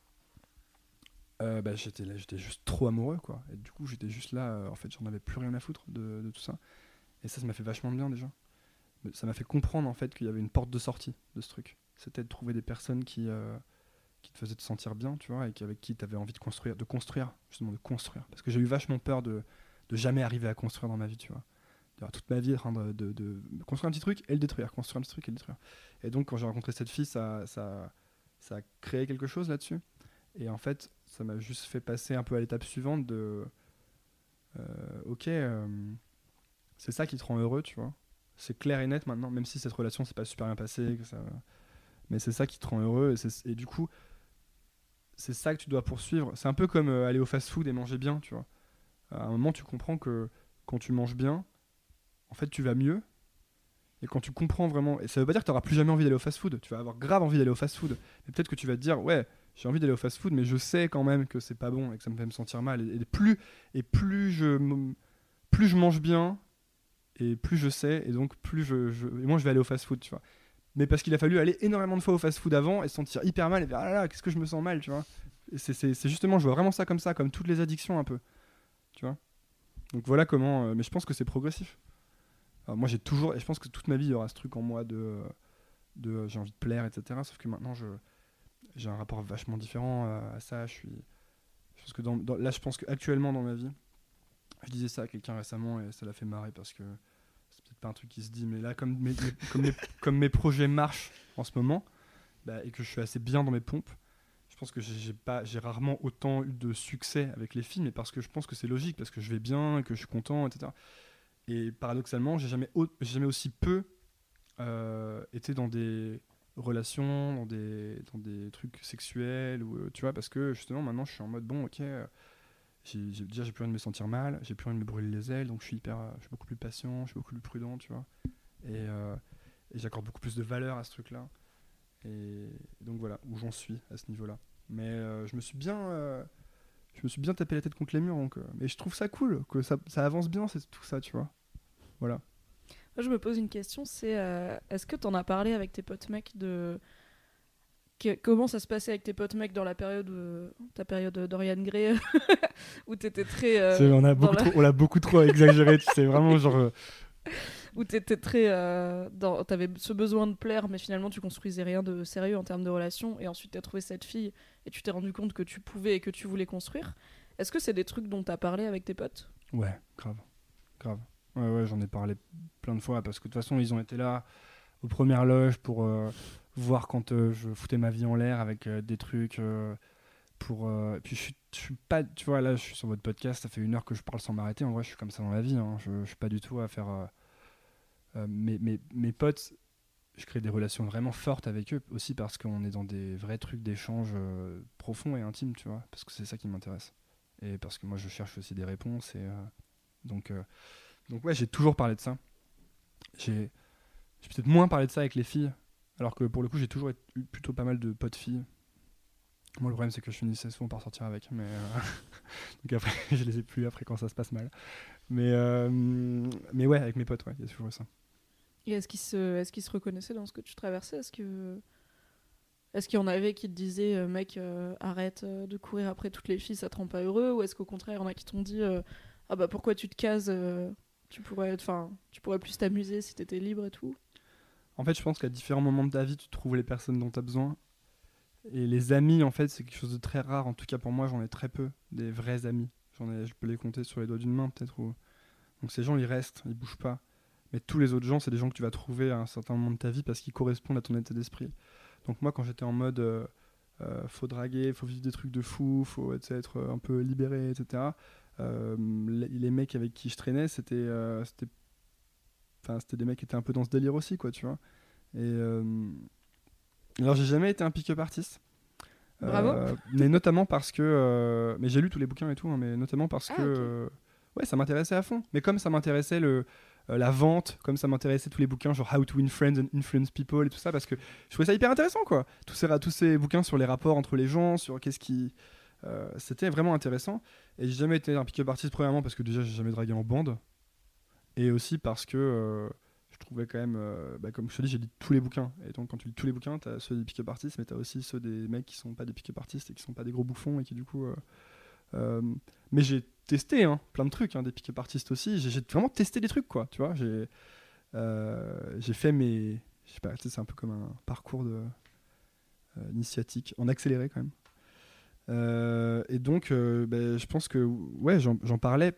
bah, j'étais juste trop amoureux, quoi. Et du coup, j'étais juste là. En fait, j'en avais plus rien à foutre de tout ça. Et ça m'a fait vachement de bien déjà. Ça m'a fait comprendre en fait qu'il y avait une porte de sortie de ce truc. C'était de trouver des personnes qui te faisaient te sentir bien, tu vois, et avec qui tu avais envie de construire, justement de construire. Parce que j'ai eu vachement peur de jamais arriver à construire dans ma vie, tu vois. Toute ma vie, de construire un petit truc et le détruire, construire un petit truc et le détruire. Et donc quand j'ai rencontré cette fille, ça a créé quelque chose là-dessus. Et en fait, ça m'a juste fait passer un peu à l'étape suivante de ok, c'est ça qui te rend heureux, tu vois. C'est clair et net maintenant, même si cette relation s'est pas super bien passée, mais c'est ça qui te rend heureux. Et du coup, c'est ça que tu dois poursuivre. C'est un peu comme aller au fast-food et manger bien, tu vois. À un moment, tu comprends que quand tu manges bien, en fait, tu vas mieux. Et quand tu comprends vraiment, et ça veut pas dire que tu n'auras plus jamais envie d'aller au fast-food. Tu vas avoir grave envie d'aller au fast-food. Mais peut-être que tu vas te dire, ouais, j'ai envie d'aller au fast-food, mais je sais quand même que c'est pas bon et que ça me fait me sentir mal. Et plus je mange bien, et plus je sais, et donc plus et moi je vais aller au fast-food, tu vois. Mais parce qu'il a fallu aller énormément de fois au fast-food avant et se sentir hyper mal et dire, ah là là, qu'est-ce que je me sens mal, tu vois. Et c'est justement, je vois vraiment ça, comme toutes les addictions un peu, tu vois. Donc voilà comment, mais je pense que c'est progressif. Alors moi j'ai toujours, et je pense que toute ma vie il y aura ce truc en moi de j'ai envie de plaire, etc. Sauf que maintenant j'ai un rapport vachement différent à ça. Je pense que là je pense qu'actuellement dans ma vie, je disais ça à quelqu'un récemment et ça l'a fait marrer parce que c'est peut-être pas un truc qui se dit, mais là comme mes projets marchent en ce moment, bah, et que je suis assez bien dans mes pompes, je pense que j'ai rarement autant eu de succès avec les filles, mais parce que je pense que c'est logique, parce que je vais bien et que je suis content, etc. Et paradoxalement, j'ai jamais aussi peu été dans des relations, dans des trucs sexuels, ou, tu vois, parce que justement maintenant je suis en mode bon, ok, j'ai plus envie de me sentir mal, j'ai plus envie de me brûler les ailes, donc je suis beaucoup plus patient, je suis beaucoup plus prudent, tu vois, et j'accorde beaucoup plus de valeur à ce truc-là. Et donc voilà où j'en suis à ce niveau-là. Mais je me suis bien tapé la tête contre les murs, donc, mais je trouve ça cool que ça avance bien, c'est tout ça, tu vois. Voilà. Moi, je me pose une question, c'est est-ce que t'en as parlé avec tes potes mecs de comment ça se passait avec tes potes mecs dans la période ta période Dorian Gray où t'étais très on l'a beaucoup trop exagéré, tu sais, vraiment genre où t'étais très t'avais ce besoin de plaire, mais finalement tu construisais rien de sérieux en termes de relation, et ensuite t'as trouvé cette fille et tu t'es rendu compte que tu pouvais et que tu voulais construire. Est-ce que c'est des trucs dont t'as parlé avec tes potes? Ouais, grave. Ouais, j'en ai parlé plein de fois parce que de toute façon ils ont été là aux premières loges pour voir quand je foutais ma vie en l'air avec des trucs puis je suis pas, tu vois, là je suis sur votre podcast, ça fait 1 heure que je parle sans m'arrêter. En vrai je suis comme ça dans la vie, hein. Je suis pas du tout à faire mes potes, je crée des relations vraiment fortes avec eux aussi parce qu'on est dans des vrais trucs d'échange profonds et intimes, tu vois, parce que c'est ça qui m'intéresse et parce que moi je cherche aussi des réponses, et donc ouais, j'ai toujours parlé de ça. J'ai peut-être moins parlé de ça avec les filles, alors que pour le coup j'ai toujours eu plutôt pas mal de potes filles. Moi le problème c'est que je finissais souvent par sortir avec, mais donc après je les ai plus après quand ça se passe mal. Mais ouais, avec mes potes, ouais, il y a toujours eu ça. Et est-ce qu'ils se reconnaissaient dans ce que tu traversais? Est-ce qu'il y en avait qui te disaient mec, arrête de courir après toutes les filles, ça te rend pas heureux? Ou est-ce qu'au contraire il y en a qui t'ont dit ah bah pourquoi tu te cases, tu pourrais plus t'amuser si t'étais libre et tout? En fait je pense qu'à différents moments de ta vie tu trouves les personnes dont tu as besoin, et les amis en fait c'est quelque chose de très rare. En tout cas pour moi j'en ai très peu, des vrais amis. Je peux les compter sur les doigts d'une main peut-être, donc ces gens ils restent, ils bougent pas. Mais tous les autres gens c'est des gens que tu vas trouver à un certain moment de ta vie parce qu'ils correspondent à ton état d'esprit. Donc moi quand j'étais en mode faut draguer, faut vivre des trucs de fou, faut être un peu libéré, etc., les mecs avec qui je traînais c'était des mecs qui étaient un peu dans ce délire aussi, quoi, tu vois. Et alors j'ai jamais été un pick-up artist. Bravo. Mais notamment parce que mais j'ai lu tous les bouquins et tout, hein, mais notamment parce que okay. Ouais, ça m'intéressait à fond. Mais comme ça m'intéressait la vente, comme ça m'intéressait tous les bouquins genre How to Win Friends and Influence People et tout ça, parce que je trouvais ça hyper intéressant, quoi. Tous ces bouquins sur les rapports entre les gens, sur qu'est-ce qui C'était vraiment intéressant. Et j'ai jamais été un pick-up artist, premièrement parce que déjà j'ai jamais dragué en bande, et aussi parce que je trouvais quand même, comme je te dis, j'ai lu tous les bouquins. Et donc quand tu lis tous les bouquins, t'as ceux des pick-up artistes, mais t'as aussi ceux des mecs qui sont pas des pick-up artistes et qui sont pas des gros bouffons et qui du coup. Mais j'ai testé plein de trucs, des pick-up artistes aussi. J'ai vraiment testé des trucs, quoi. Tu vois, j'ai fait mes, je sais pas, c'est un peu comme un parcours initiatique en accéléré quand même. Et donc, je pense que ouais, j'en parlais.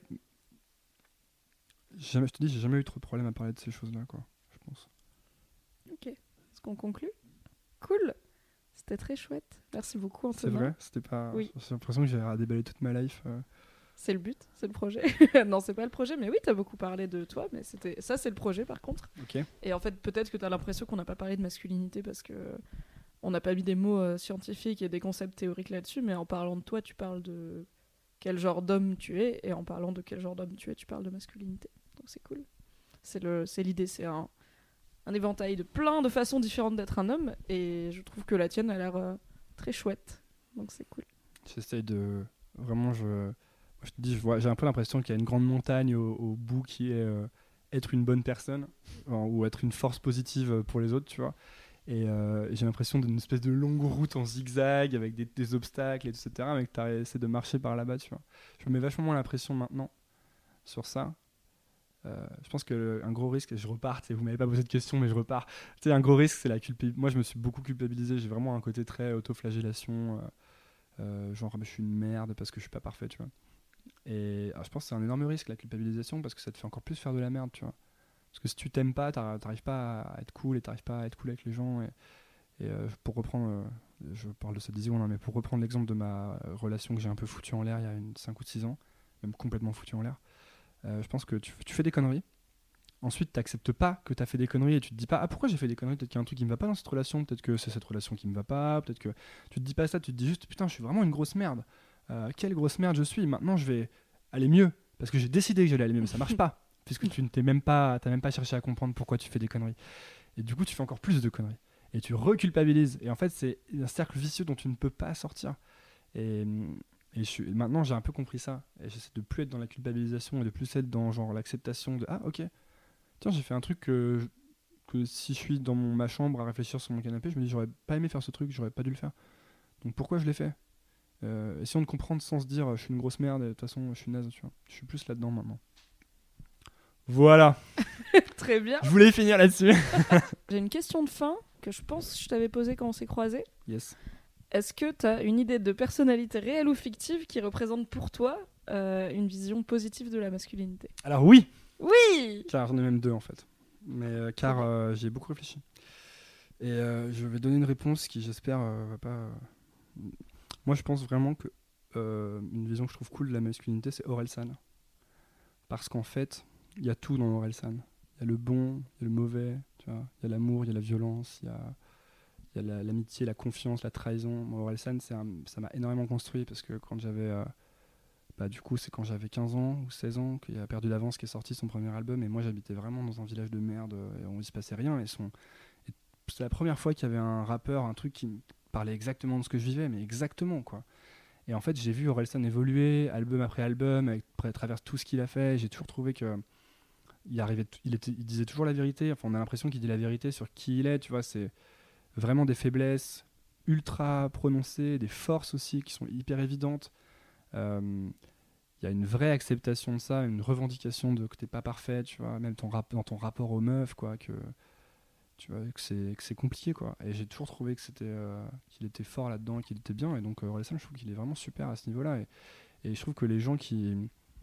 Je te dis, j'ai jamais eu trop de problème à parler de ces choses-là, quoi. Je pense. Ok. Est-ce qu'on conclut ? Cool. C'était très chouette. Merci beaucoup, Antonin. C'est vrai, c'était pas. Oui. J'ai l'impression que j'ai déballé toute ma life. C'est le but, c'est le projet. Non, c'est pas le projet, mais oui, t'as beaucoup parlé de toi, mais ça, c'est le projet par contre. Ok. Et en fait, peut-être que t'as l'impression qu'on n'a pas parlé de masculinité parce que on n'a pas mis des mots scientifiques et des concepts théoriques là-dessus, mais en parlant de toi, tu parles de quel genre d'homme tu es, et en parlant de quel genre d'homme tu es, tu parles de masculinité. Donc c'est cool. C'est l'idée, c'est un éventail de plein de façons différentes d'être un homme, et je trouve que la tienne a l'air très chouette. Donc c'est cool. J'essaye de. Vraiment, je te dis, j'ai un peu l'impression qu'il y a une grande montagne au bout qui est être une bonne personne ou être une force positive pour les autres, tu vois. Et j'ai l'impression d'une espèce de longue route en zigzag avec des obstacles, etc. Mais que tu essaies de marcher par là-bas, tu vois. Je me mets vachement moins la pression maintenant sur ça. Je pense qu'un gros risque, et je repars, vous m'avez pas posé de question, mais je repars. Tu sais, un gros risque, c'est la culpabilité. Moi, je me suis beaucoup culpabilisé. J'ai vraiment un côté très autoflagellation. Genre, je suis une merde parce que je suis pas parfait, tu vois. Et je pense que c'est un énorme risque, la culpabilisation, parce que ça te fait encore plus faire de la merde, tu vois. Parce que si tu t'aimes pas, t'arrives pas à être cool, et t'arrives pas à être cool avec les gens. Et pour reprendre, je parle de cette 10 secondes, mais pour reprendre l'exemple de ma relation que j'ai un peu foutue en l'air il y a 5 ou 6 ans, même complètement foutue en l'air, je pense que tu fais des conneries. Ensuite, t'acceptes pas que t'as fait des conneries et tu te dis pas pourquoi j'ai fait des conneries, peut-être qu'il y a un truc qui me va pas dans cette relation, peut-être que c'est cette relation qui me va pas, peut-être que tu te dis pas ça, tu te dis juste putain, je suis vraiment une grosse merde. Quelle grosse merde je suis. Maintenant, je vais aller mieux parce que j'ai décidé que j'allais aller mieux, mais ça marche pas puisque tu t'as même pas cherché à comprendre pourquoi tu fais des conneries. Et du coup, tu fais encore plus de conneries et tu reculpabilises. Et en fait, c'est un cercle vicieux dont tu ne peux pas sortir. Et maintenant, j'ai un peu compris ça. Et j'essaie de plus être dans la culpabilisation et de plus être dans genre l'acceptation de ok, tiens, j'ai fait un truc que si je suis dans ma chambre à réfléchir sur mon canapé, je me dis j'aurais pas aimé faire ce truc, j'aurais pas dû le faire. Donc pourquoi je l'ai fait ? Essayons de comprendre sans se dire je suis une grosse merde et de toute façon je suis naze, tu vois. Je suis plus là-dedans maintenant. Voilà. Très bien. Je voulais finir là-dessus. J'ai une question de fin que je pense que je t'avais posée quand on s'est croisés. Yes. Est-ce que tu as une idée de personnalité réelle ou fictive qui représente pour toi une vision positive de la masculinité ? Alors oui. Oui. Car j'en ai même deux en fait. Mais car j'y ai beaucoup réfléchi. Et je vais donner une réponse qui j'espère va pas... Moi je pense vraiment que une vision que je trouve cool de la masculinité, c'est Orelsan. Parce qu'en fait, il y a tout dans Orelsan. Il y a le bon, il y a le mauvais, tu vois. Il y a l'amour, il y a la violence, il y a l'amitié, la confiance, la trahison. Moi, Orelsan, ça m'a énormément construit parce que quand j'avais... du coup, c'est quand j'avais 15 ans ou 16 ans qu'il a Perdu l'avance qui est sorti son premier album. Et moi, j'habitais vraiment dans un village de merde et il se passait rien. Et c'est la première fois qu'il y avait un rappeur, un truc qui me parlait exactement de ce que je vivais, mais exactement, quoi. Et en fait, j'ai vu Orelsan évoluer, album après album, à travers tout ce qu'il a fait. J'ai toujours trouvé que il disait toujours la vérité. Enfin, on a l'impression qu'il dit la vérité sur qui il est. Tu vois, c'est vraiment des faiblesses ultra prononcées, des forces aussi qui sont hyper évidentes. Il y a une vraie acceptation de ça, une revendication de que t'es pas parfait, tu vois, même dans ton rapport aux meufs, quoi, que tu vois que c'est compliqué, quoi. Et j'ai toujours trouvé que qu'il était fort là-dedans, qu'il était bien. Et donc Orelsan, je trouve qu'il est vraiment super à ce niveau-là. Et je trouve que les gens qui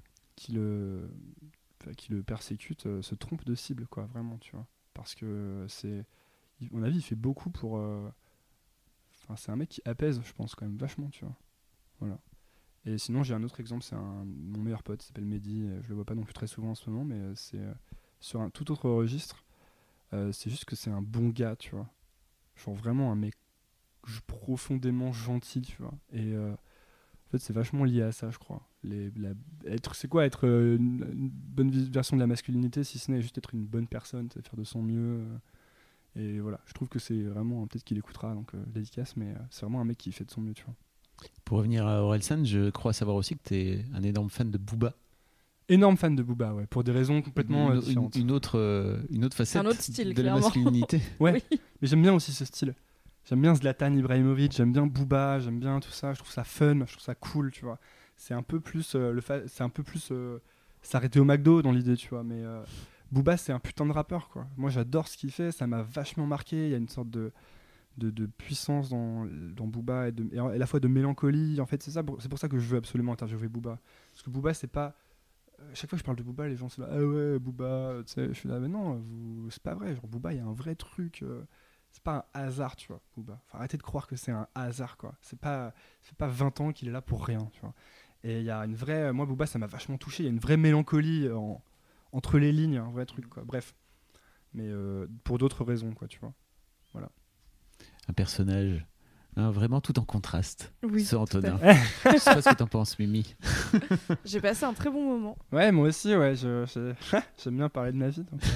le persécutent se trompent de cible, quoi, vraiment, tu vois. Parce que à mon avis, il fait beaucoup pour. C'est un mec qui apaise, je pense, quand même vachement, tu vois. Voilà. Et sinon, j'ai un autre exemple, c'est mon meilleur pote, il s'appelle Mehdi. Je le vois pas non plus très souvent en ce moment, mais c'est sur un tout autre registre. C'est juste que c'est un bon gars, tu vois. Genre vraiment un mec profondément gentil, tu vois. Et en fait, c'est vachement lié à ça, je crois. C'est quoi être une bonne version de la masculinité, si ce n'est juste être une bonne personne, faire de son mieux. Et voilà, je trouve que c'est vraiment, peut-être qu'il écoutera, donc dédicace, mais c'est vraiment un mec qui fait de son mieux, tu vois. Pour revenir à Orelsan, je crois savoir aussi que tu es un énorme fan de Booba. Énorme fan de Booba, ouais, pour des raisons complètement différentes. Une autre facette Un autre style, de la clairement. masculinité. Ouais, Oui. mais j'aime bien aussi ce style. J'aime bien Zlatan Ibrahimovic, j'aime bien Booba, j'aime bien tout ça. Je trouve ça fun, je trouve ça cool, tu vois. C'est un peu plus s'arrêter au McDo dans l'idée, tu vois. Mais Booba, c'est un putain de rappeur, quoi. Moi, j'adore ce qu'il fait, ça m'a vachement marqué. Il y a une sorte de puissance dans Booba et à la fois de mélancolie. En fait, c'est pour ça que je veux absolument interviewer Booba. Parce que Booba, c'est pas. Chaque fois que je parle de Booba, les gens sont là, ah ouais, Booba, tu sais, je suis là, mais non, c'est pas vrai. Genre, Booba, il y a un vrai truc. C'est pas un hasard, tu vois, Booba. Enfin, arrêtez de croire que c'est un hasard, quoi. C'est pas 20 ans qu'il est là pour rien, tu vois. Et il y a une vraie. Moi, Booba, ça m'a vachement touché. Il y a une vraie mélancolie entre les lignes, un vrai truc, quoi. Bref. Mais pour d'autres raisons, quoi, tu vois. Voilà. Un personnage vraiment tout en contraste. Oui, Ce tout à Antonin. fait. Je sais pas ce que t'en penses, Mimi. J'ai passé un très bon moment. Ouais, moi aussi, ouais. J'aime bien parler de ma vie. Donc,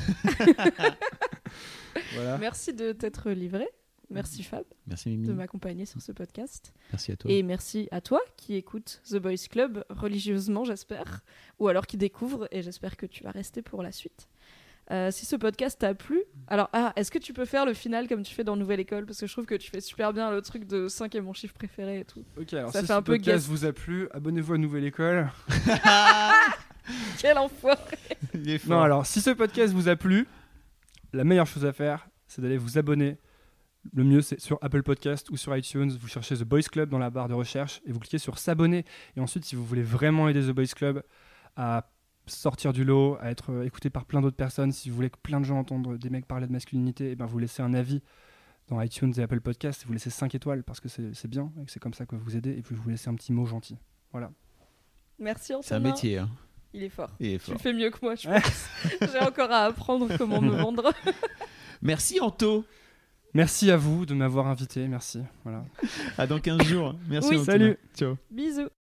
voilà. Merci de t'être livré. Merci Fab Merci Mimi. de m'accompagner sur ce podcast. Merci à toi. Et merci à toi qui écoute The Boys Club religieusement, j'espère. Ou alors qui découvre, et j'espère que tu vas rester pour la suite. Si ce podcast t'a plu, alors est-ce que tu peux faire le final comme tu fais dans Nouvelle École, parce que je trouve que tu fais super bien le truc de 5 est mon chiffre préféré et tout. Ok, alors Ça si fait ce un peu podcast guest. vous a plu, abonnez-vous à Nouvelle École. Quel enfoiré. Il est fort. Non, alors si ce podcast vous a plu, la meilleure chose à faire, c'est d'aller vous abonner. Le mieux, c'est sur Apple Podcast ou sur iTunes. Vous cherchez The Boys Club dans la barre de recherche et vous cliquez sur s'abonner. Et ensuite, si vous voulez vraiment aider The Boys Club à sortir du lot, à être écouté par plein d'autres personnes, si vous voulez que plein de gens entendent des mecs parler de masculinité, et ben vous laissez un avis dans iTunes et Apple Podcast et vous laissez 5 étoiles parce que c'est bien et que c'est comme ça que vous aidez. Et puis vous laissez un petit mot gentil. Voilà. Merci Antonin. C'est un métier. Hein. Il est fort. Il est Tu fort. le fais mieux que moi, je pense. J'ai encore à apprendre comment me vendre. Merci Anto. Merci à vous de m'avoir invité. Merci. Voilà. À dans 15 jours. Merci Oui. Antonin. Salut. Ciao. Bisous.